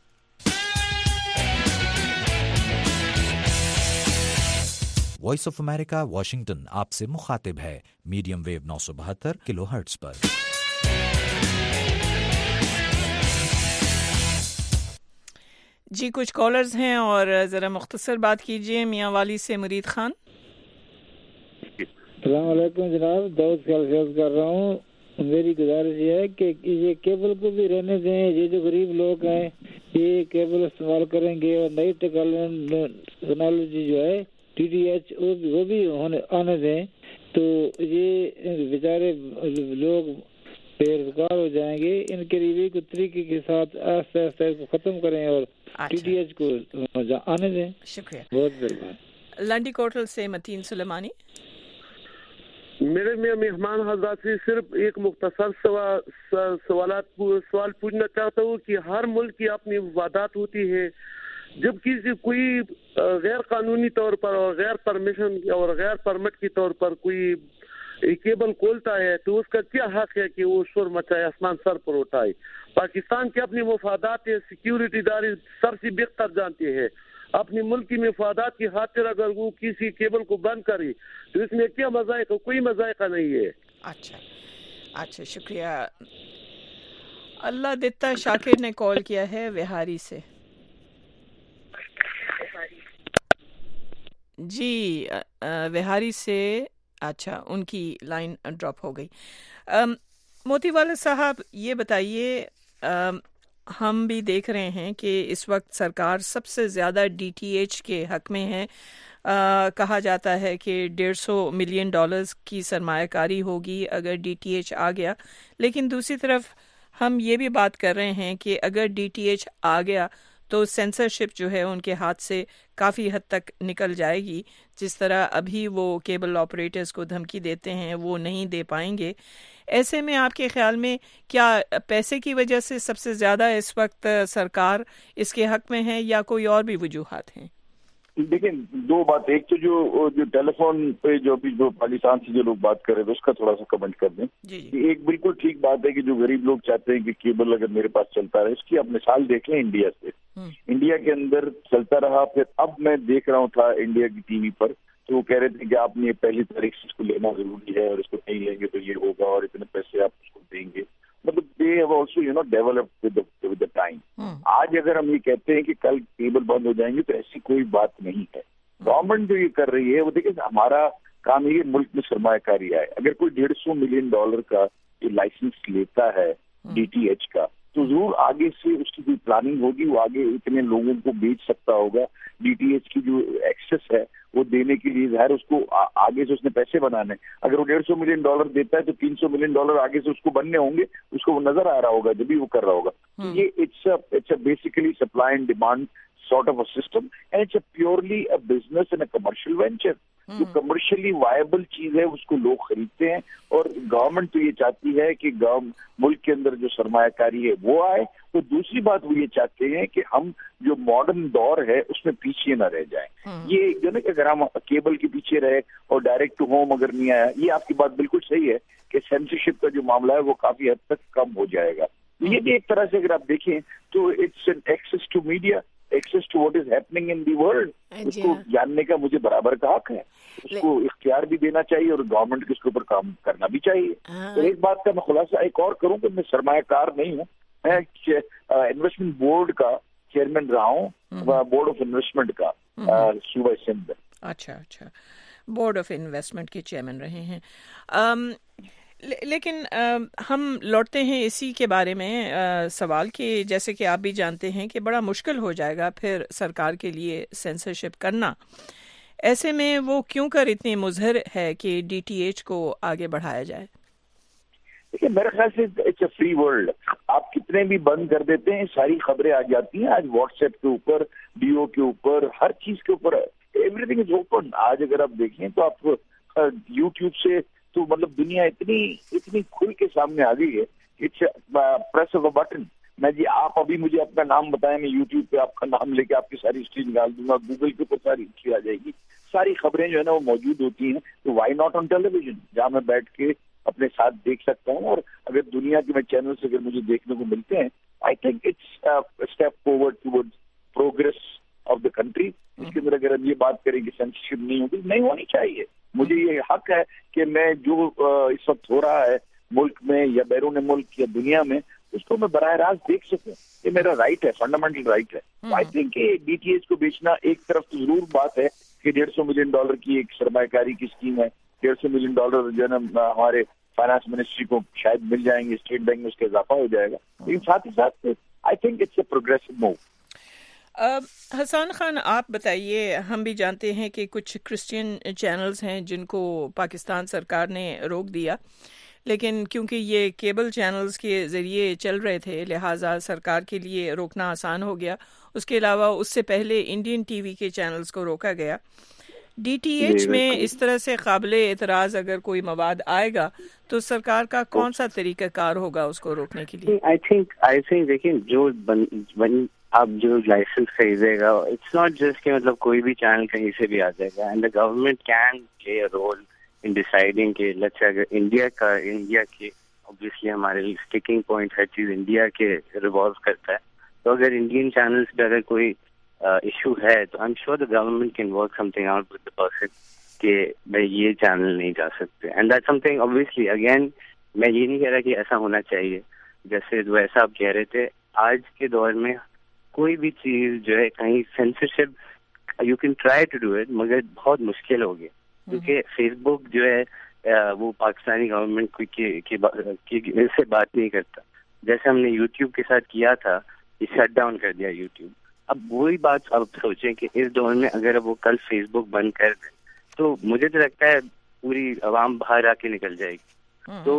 وائس آف امریکہ واشنگٹن آپ سے مخاطب ہے میڈیم ویو 972 کلو ہرٹز پر. جی کچھ کالرز ہیں اور ذرا مختصر بات کیجیے. میاں والی سے مرید خان. السلام علیکم جناب, دعوت خیال سے عرض کر رہا ہوں. میری گزارش یہ ہے کہ یہ کیبل کو بھی رہنے دیں. یہ جو غریب لوگ ہیں یہ کیبل استعمال کریں گے اور نئی ٹیکنالوجی جو ہے DTH وہ بھی آنے دیں, تو یہ بیچارے لوگ بے روزگار ہو جائیں گے. ان کے لیے کو طریقے کے ساتھ آہستہ آہستہ اس کو ختم کریں اور DTH کو آنے دیں. شکریہ, بہت بہت. لنڈی کوٹل سے متین سلیمانی. میرے مہمان حضرات سے صرف ایک مختصر سوال پوچھنا چاہتا ہوں کہ ہر ملک کی اپنی مفادات ہوتی ہے. جب کسی کوئی غیر قانونی طور پر اور غیر پرمیشن اور غیر پرمٹ کے طور پر کوئی کیبل کھولتا ہے تو اس کا کیا حق ہے کہ وہ شور مچائے, آسمان سر پر اٹھائے. پاکستان کے اپنی مفادات سیکیورٹی داری سر سے بہتر جانتے ہیں. اپنی ملک کی مفادات کی خاطر اگر وہ کسی کیبل کو بند کرے تو اس میں کیا مذائقہ, کوئی مذائقہ نہیں ہے. اچھا شکریہ. اللہ دیتا شاکر نے کال کیا ہے وہاری سے. جی وہاری سے, اچھا ان کی لائن ڈراپ ہو گئی. موتی والا صاحب یہ بتائیے, ہم بھی دیکھ رہے ہیں کہ اس وقت سرکار سب سے زیادہ DTH کے حق میں ہے. کہا جاتا ہے کہ $150 ملین کی سرمایہ کاری ہوگی اگر DTH آ گیا, لیکن دوسری طرف ہم یہ بھی بات کر رہے ہیں کہ اگر DTH آ گیا تو سینسرشپ جو ہے ان کے ہاتھ سے کافی حد تک نکل جائے گی. جس طرح ابھی وہ کیبل آپریٹرز کو دھمکی دیتے ہیں وہ نہیں دے پائیں گے. ایسے میں آپ کے خیال میں کیا پیسے کی وجہ سے سب سے زیادہ اس وقت سرکار اس کے حق میں ہے یا کوئی اور بھی وجوہات ہیں؟ دیکھیں دو بات. ایک تو جو ٹیلی فون پہ جو پاکستان سے جو لوگ بات کر رہے ہیں اس کا تھوڑا سا کمنٹ کر دیں. ایک بالکل ٹھیک بات ہے کہ جو غریب لوگ چاہتے ہیں کہ کیبل اگر میرے پاس چلتا رہے, اس کی آپ مثال دیکھ لیں انڈیا سے. انڈیا کے اندر چلتا رہا, پھر اب میں دیکھ رہا ہوں تھا انڈیا کی ٹی وی پر تو وہ کہہ رہے تھے کہ آپ نے پہلی تاریخ سے اس کو لینا ضروری ہے اور اس کو نہیں لیں گے تو یہ ہوگا اور اتنے پیسے آپ اس کو دیں گے. مطلب they have also developed with the time. آج اگر ہم یہ کہتے ہیں کہ کل کیبل بند ہو جائیں گے تو ایسی کوئی بات نہیں ہے. گورنمنٹ جو یہ کر رہی ہے وہ دیکھیں ہمارا کام یہ ملک میں سرمایہ کاری آئے. اگر کوئی $150 ملین کا یہ لائسنس لیتا ہے DTH کا تو ضرور آگے سے اس کی کوئی پلاننگ ہوگی, وہ آگے اتنے لوگوں کو بیچ سکتا ہوگا. DTH کی جو ایکسس ہے وہ دینے کے لیے ظاہر اس کو آگے سے اس نے پیسے بنانے. اگر وہ $150 ملین دیتا ہے تو $300 ملین آگے سے اس کو بننے ہوں گے, اس کو وہ نظر آ رہا ہوگا جب بھی وہ کر رہا ہوگا. یہ it's a basically supply and demand sort of a system and it's purely a business and a commercial venture. جو کمرشلی وائبل چیز ہے اس کو لوگ خریدتے ہیں اور گورنمنٹ تو یہ چاہتی ہے کہ ملک کے اندر جو سرمایہ کاری ہے وہ آئے. تو دوسری بات وہ یہ چاہتے ہیں کہ ہم جو ماڈرن دور ہے اس میں پیچھے نہ رہ جائیں. یہ جو نا کہ اگر ہم کیبل کے پیچھے رہے اور ڈائریکٹ ٹو ہوم اگر نہیں آیا, یہ آپ کی بات بالکل صحیح ہے کہ سینسرشپ کا جو معاملہ ہے وہ کافی حد تک کم ہو جائے گا. یہ بھی ایک طرح سے اگر آپ دیکھیں تو it's an access to media. Access to what is happening in the world, उसको जानने का मुझे बराबर का हक है, उसको इख्तियार भी देना चाहिए और गवर्नमेंट के उसके ऊपर काम करना भी चाहिए। तो एक बात का मैं खुलासा एक और करूं कि मैं सरमायाकार नहीं हूं, मैं इन्वेस्टमेंट बोर्ड का चेयरमैन रहा हूँ, बोर्ड ऑफ इन्वेस्टमेंट का सूबा सिंध। अच्छा, बोर्ड ऑफ इन्वेस्टमेंट के चेयरमैन रहे हैं। लेकिन हम लौटते हैं इसी के बारे में सवाल कि जैसे कि आप भी जानते हैं कि बड़ा मुश्किल हो जाएगा फिर सरकार के लिए सेंसरशिप करना। ऐसे में वो क्यों कर इतनी मुज़हिर है कि डीटीएच को आगे बढ़ाया जाए? देखिए, मेरे ख्याल से इट्स अ फ्री वर्ल्ड, आप कितने भी बंद कर देते हैं सारी खबरें आ जाती हैं। आज व्हाट्सएप के ऊपर, डीओ के ऊपर, हर चीज के ऊपर एवरीथिंग इज ओपन। आज अगर आप देखें तो आप यूट्यूब से तो मतलब दुनिया इतनी खुल के सामने आ गई है, it's press of a button. मैं जी आप अभी मुझे अपना नाम बताएं, मैं यूट्यूब पे आपका नाम लेके आपकी सारी हिस्ट्री निकाल दूंगा, गूगल के ऊपर सारी हिस्ट्री आ जाएगी, सारी खबरें जो है ना वो मौजूद होती हैं। तो व्हाई नॉट ऑन टेलीविजन, जहाँ मैं बैठ के अपने साथ देख सकता हूँ। और अगर दुनिया के मैं चैनल से अगर मुझे देखने को मिलते हैं, I think it's step forward towards progress of the country. इसके अंदर अगर हम ये बात करें कि सेंसरशिप नहीं होगी, नहीं होनी चाहिए। मुझे ये हक है कि मैं जो इस वक्त हो रहा है मुल्क में या बैरून मुल्क या दुनिया में, उसको मैं बराह रास्त देख सकूं। ये मेरा राइट है, फंडामेंटल राइट है। आई थिंक डीटीएच को बेचना एक तरफ तो जरूर बात है कि $150 मिलियन की एक सरमायाकारी की स्कीम है, $150 मिलियन जो है ना हमारे फाइनेंस मिनिस्ट्री को शायद मिल जाएंगे, स्टेट बैंक में उसका इजाफा हो जाएगा। लेकिन साथ ही साथ I think it's a progressive move. Hasan Khan, आप बताइए, हम भी जानते हैं कि कुछ क्रिश्चियन चैनल्स हैं जिनको पाकिस्तान सरकार ने रोक दिया, लेकिन क्योंकि ये केबल चैनल्स के ज़रिए चल रहे थे लिहाजा सरकार के लिए रोकना आसान हो गया। उसके अलावा उससे पहले इंडियन टीवी के चैनल्स को रोका गया। डीटीएच में इस तरह से काबिले एतराज़ अगर कोई मवाद आएगा तो सरकार का कौन सा तरीक़ाकार होगा उसको रोकने के लिए? आई थिंक देखिए, जो आप जो लाइसेंस खरीदेगा, इट्स नॉट जस्ट कि मतलब कोई भी चैनल कहीं से भी आ जाएगा। And the government can play a role in deciding कि लेट्स से अगर इंडिया के ऑब्वियसली हमारे स्टिकिंग पॉइंट हर चीज इंडिया के रिवॉल्व करता है, तो अगर इंडियन चैनल्स पे अगर कोई इशू है तो I am sure the government can work something out with the person कि भाई ये चैनल नहीं जा सकते। And that something obviously, again मैं ये नहीं कह रहा कि ऐसा होना चाहिए जैसे वैसा आप कह रहे थे। आज के दौर में कोई भी चीज जो है कहीं censorship you can try to do it, मगर बहुत मुश्किल हो गया क्योंकि फेसबुक जो है वो पाकिस्तानी गवर्नमेंट की से बात नहीं करता। जैसे हमने यूट्यूब के साथ किया था, ये शट डाउन कर दिया यूट्यूब। अब वही बात अब सोचें कि इस दौर में अगर वो कल फेसबुक बंद कर दे तो मुझे तो लगता है पूरी आवाम बाहर आके निकल जाएगी। तो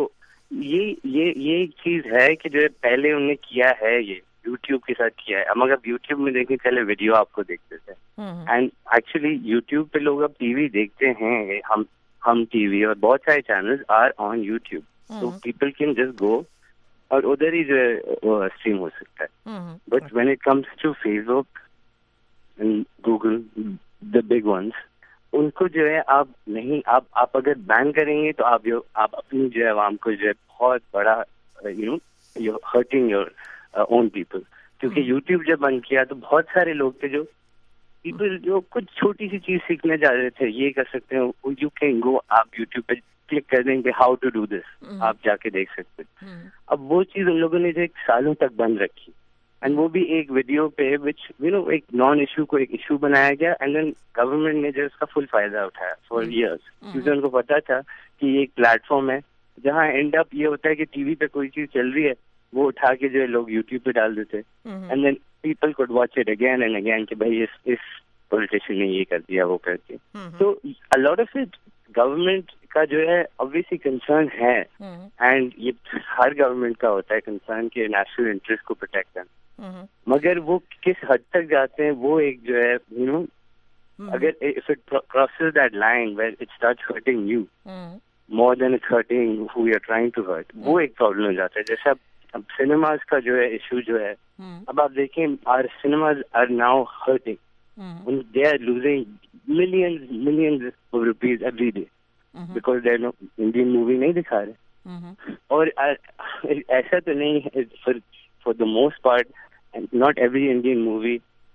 ये एक चीज है कि जो पहले उन्होंने किया है ये यूट्यूब के साथ किया है। अब अगर यूट्यूब में देखें, पहले वीडियो आपको देखते थे एंड एक्चुअली यूट्यूब पे लोग अब टीवी देखते हैं, हम टीवी और बहुत सारे चैनल्स आर ऑन यूट्यूब, तो पीपल कैन जस्ट गो और उधर ही जो स्ट्रीम हो सकता है। But when it comes to Facebook and Google, the big ones, उनको जो है आप नहीं, आप अगर बैन करेंगे तो आप अपनी जो है आवाम को जो है बहुत बड़ा you hurting your own people. क्योंकि यूट्यूब जब बंद किया तो बहुत सारे लोग थे जो पीपल जो कुछ छोटी सी चीज सीखने जा रहे थे, ये कर सकते हैं, यू कैन गो, आप यूट्यूब पे क्लिक कर देंगे हाउ टू डू दिस, आप जाके देख सकते हैं। अब वो चीज उन लोगों ने जो एक सालों तक बंद रखी एंड वो भी एक वीडियो पे विच एक नॉन इशू को एक इशू बनाया गया एंड देन गवर्नमेंट ने जो उसका फुल फायदा उठाया फॉर इयर्स, क्योंकि उनको पता था कि ये एक प्लेटफॉर्म है जहाँ एंड अप ये होता है कि टीवी पे कोई चीज चल रही है वो उठा के जो है लोग यूट्यूब पे डाल देते and then people could watch it again and again कि भाई इस पॉलिटिशियन ने ये कर दिया वो करके। तो a lot of it government का जो है ऑब्वियसली कंसर्न है एंड ये हर गवर्नमेंट का होता है कंसर्न के नेशनल इंटरेस्ट को प्रोटेक्ट करना, मगर वो किस हद तक जाते हैं वो एक जो है अगर if it crosses that line where it starts hurting you more than it's hurting who you are trying to hurt, वो एक प्रॉब्लम हो जाता है। जैसे अब सिनेमाज का जो है इशू जो है, अब आप देखें our cinemas are now hurting, they are losing millions of rupees every day because they no Indian movie नहीं दिखा रहे। और ऐसा तो नहीं है, for the most part not every Indian movie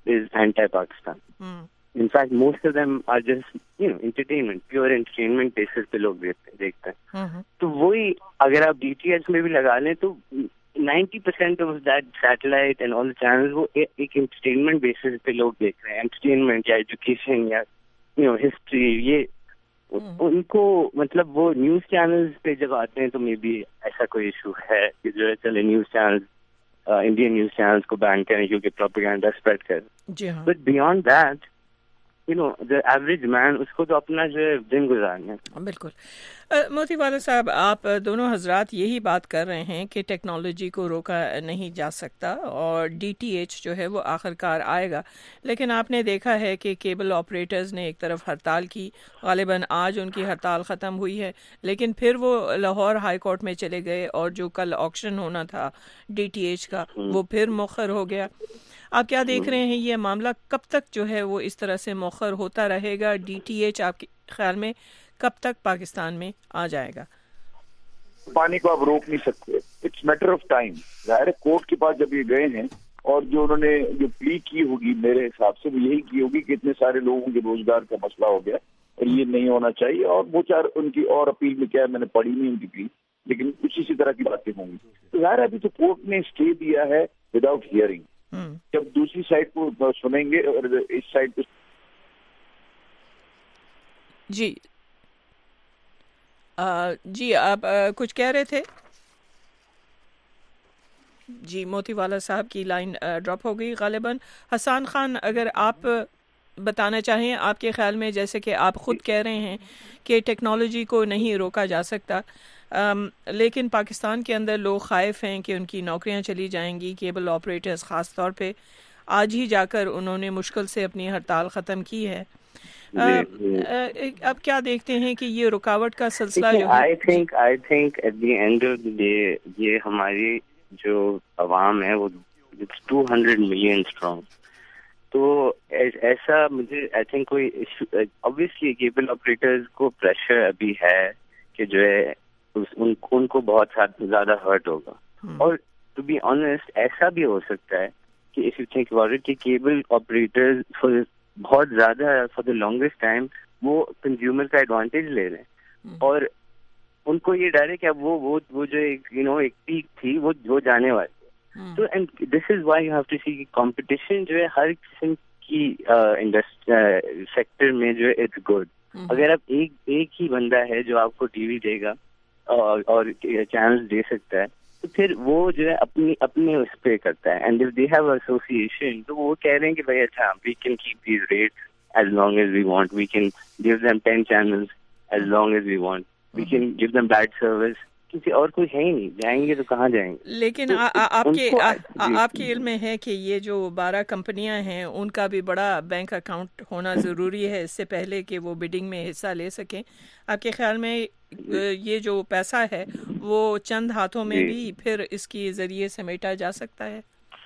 is anti-Pakistan. In fact, most of them are just, entertainment, pure entertainment basis पे लोग देखते हैं. तो वही अगर आप DTH में भी लगा लें तो 90% of that satellite and all the channels वो एक entertainment basis पे लोग देख रहे हैं. Entertainment या education या history, ये उनको मतलब वो न्यूज चैनल्स पे जब आते हैं तो मे बी ऐसा कोई इशू है कि जो है चले news channels Indian news channels को बैन करें क्योंकि प्रोपेगेंडा स्प्रेड कर. But beyond that the average man उसको तो अपना जो है दिन गुजारना है. बिल्कुल. मोतीवाला साहब, आप दोनों हजरात यही बात कर रहे हैं कि टेक्नोलॉजी को रोका नहीं जा सकता और DTH जो है वो आखिरकार आएगा, लेकिन आपने देखा है कि केबल ऑपरेटर्स ने एक तरफ हड़ताल की, गालिबन आज उनकी हड़ताल ख़त्म हुई है, लेकिन फिर वो लाहौर हाई कोर्ट में चले गए और जो कल ऑक्शन होना था DTH का वो फिर मुअख्खर हो गया. आप क्या देख रहे हैं, ये मामला कब तक जो है वो इस तरह से मुअख्खर होता रहेगा? DTH आपके ख्याल में कब तक पाकिस्तान में आ जाएगा? पानी को आप रोक नहीं सकते, इट्स मैटर ऑफ टाइम. ज़ाहिर है कोर्ट के पास जब ये गए हैं और जो उन्होंने जो प्ली की होगी मेरे हिसाब से वो यही की होगी कि इतने सारे लोगों के रोजगार का मसला हो गया और ये नहीं होना चाहिए, और वो चार उनकी और अपील में क्या है मैंने पढ़ी नहीं उनकी प्ली, लेकिन कुछ इसी तरह की बातें होंगी. तो ज़ाहिर अभी तो कोर्ट ने स्टे दिया है विदाउट हियरिंग. जब दूसरी साइड को सुनेंगे और इस साइड को जी आप कुछ कह रहे थे? जी मोतीवाला साहब की लाइन ड्रॉप हो गई गालिबन. हसन खान, अगर आप बताना चाहें, आपके ख्याल में जैसे कि आप खुद कह रहे हैं कि टेक्नोलॉजी को नहीं रोका जा सकता, लेकिन पाकिस्तान के अंदर लोग खाइफ हैं कि उनकी नौकरियां चली जाएंगी. केबल ऑपरेटर्स ख़ास तौर पे आज ही जाकर उन्होंने मुश्किल से अपनी हड़ताल ख़त्म की है. अब क्या देखते हैं कि ये रुकावट का सिलसिला जो है? I think at the end of the day ये हमारी जो अवाम है वो 200 मिलियन स्ट्रॉन्ग. तो ऐसा मुझे आई थिंक कोई ऑब्वियसली केबल ऑपरेटर्स को प्रेशर अभी है कि जो है उनको बहुत ज्यादा हर्ट होगा. और टू बी ऑनेस्ट ऐसा भी हो सकता है कि if you think about it कि केबल ऑपरेटर्स बहुत ज्यादा फॉर द लॉन्गेस्ट टाइम वो कंज्यूमर का एडवांटेज ले रहे हैं और उनको ये डर है कि अब वो जो एक एक पीक थी वो जाने वाली. तो and this is why you have to see competition जो है हर किस्म की इंडस्ट्री सेक्टर में जो है इट्स गुड. अगर आप एक ही बंदा है जो आपको टीवी देगा और चैनल्स दे सकता है तो फिर वो जो है अपने उस पे करता है. And if they have association तो वो कह रहे हैं कि भाई अच्छा we can keep these rates as long as we want, we can give them 10 channels as long as we want, we can give them bad service. किसी और कोई है ही नहीं, जाएंगे तो कहाँ जाएंगे. लेकिन तो आपके इल्म में है कि ये जो 12 कंपनियां हैं उनका भी बड़ा बैंक अकाउंट होना ज़रूरी है इससे पहले कि वो बिडिंग में हिस्सा ले सकें. आपके ख्याल में ये जो पैसा है वो चंद हाथों में भी फिर इसके ज़रिए समेटा जा सकता है?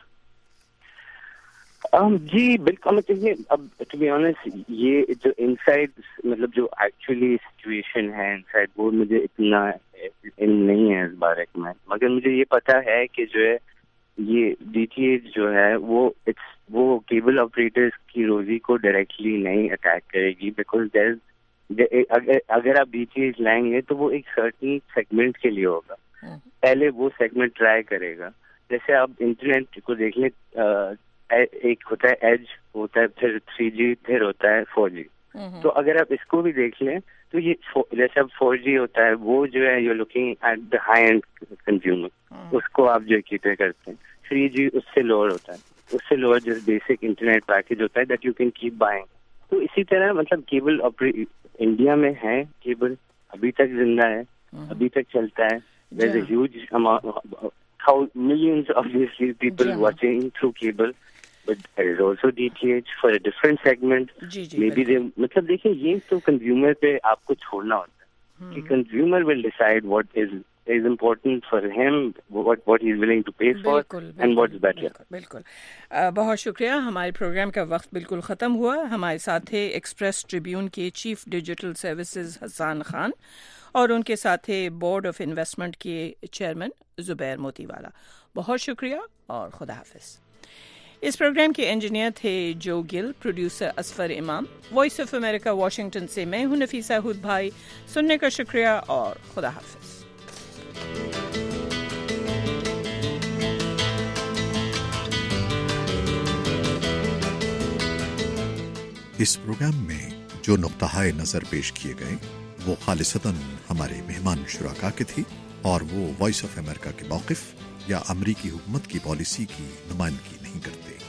जी बिल्कुल. अब टू बी ऑनेस्ट ये जो इनसाइड मतलब जो एक्चुअली सिचुएशन है इनसाइड वो मुझे इतना नहीं है इस बारे में, मगर मुझे ये पता है कि जो है ये DTH जो है वो केबल ऑपरेटर्स की रोजी को डायरेक्टली नहीं अटैक करेगी, बिकॉज अगर आप DTH लाएंगे तो वो एक सर्टेन सेगमेंट के लिए होगा. पहले वो सेगमेंट ट्राई करेगा. जैसे आप इंटरनेट को देख लें, एक होता है एज, होता है फिर 3G, फिर होता है 4G. तो अगर आप इसको भी देख लें तो ये जैसे अब 4G होता है वो जो है you looking at the high end consumer, उसको आप जो कैटर करते हैं. 3G उससे लोअर होता है, उससे लोअर जो बेसिक इंटरनेट पैकेज होता है that you can keep buying. तो इसी तरह मतलब केबल इंडिया में है, केबल अभी तक जिंदा है, अभी तक चलता है. There is a huge amount, millions obviously people watching through cable, but there is also DTH for a different segment. Maybe they मतलब देखिए ये तो कंज्यूमर पे आपको छोड़ना होता है कि consumer will decide what is important for him, what he is willing to pay for and what's better. बिल्कुल. बहुत शुक्रिया. हमारे प्रोग्राम का वक्त बिल्कुल ख़त्म हुआ. हमारे साथ थे एक्सप्रेस ट्रिब्यून के chief digital services Hasan Khan और उनके साथ थे बोर्ड ऑफ इन्वेस्टमेंट के चेयरमैन जुबैर मोतीवाला. बहुत शुक्रिया और खुदा हाफिज. اس پروگرام کے انجینئر تھے جو گل، پروڈیوسر اسفر امام۔ وائس آف امریکہ واشنگٹن سے میں ہوں نفیسہ ہود بھائی۔ سننے کا شکریہ اور خدا حافظ۔ اس پروگرام میں جو نقطہ نظر پیش کیے گئے وہ خالصتاً ہمارے مہمان شرکا کے تھے اور وہ وائس آف امریکہ کے موقف یا امریکی حکومت کی پالیسی کی نمائندگی نہیں کرتے۔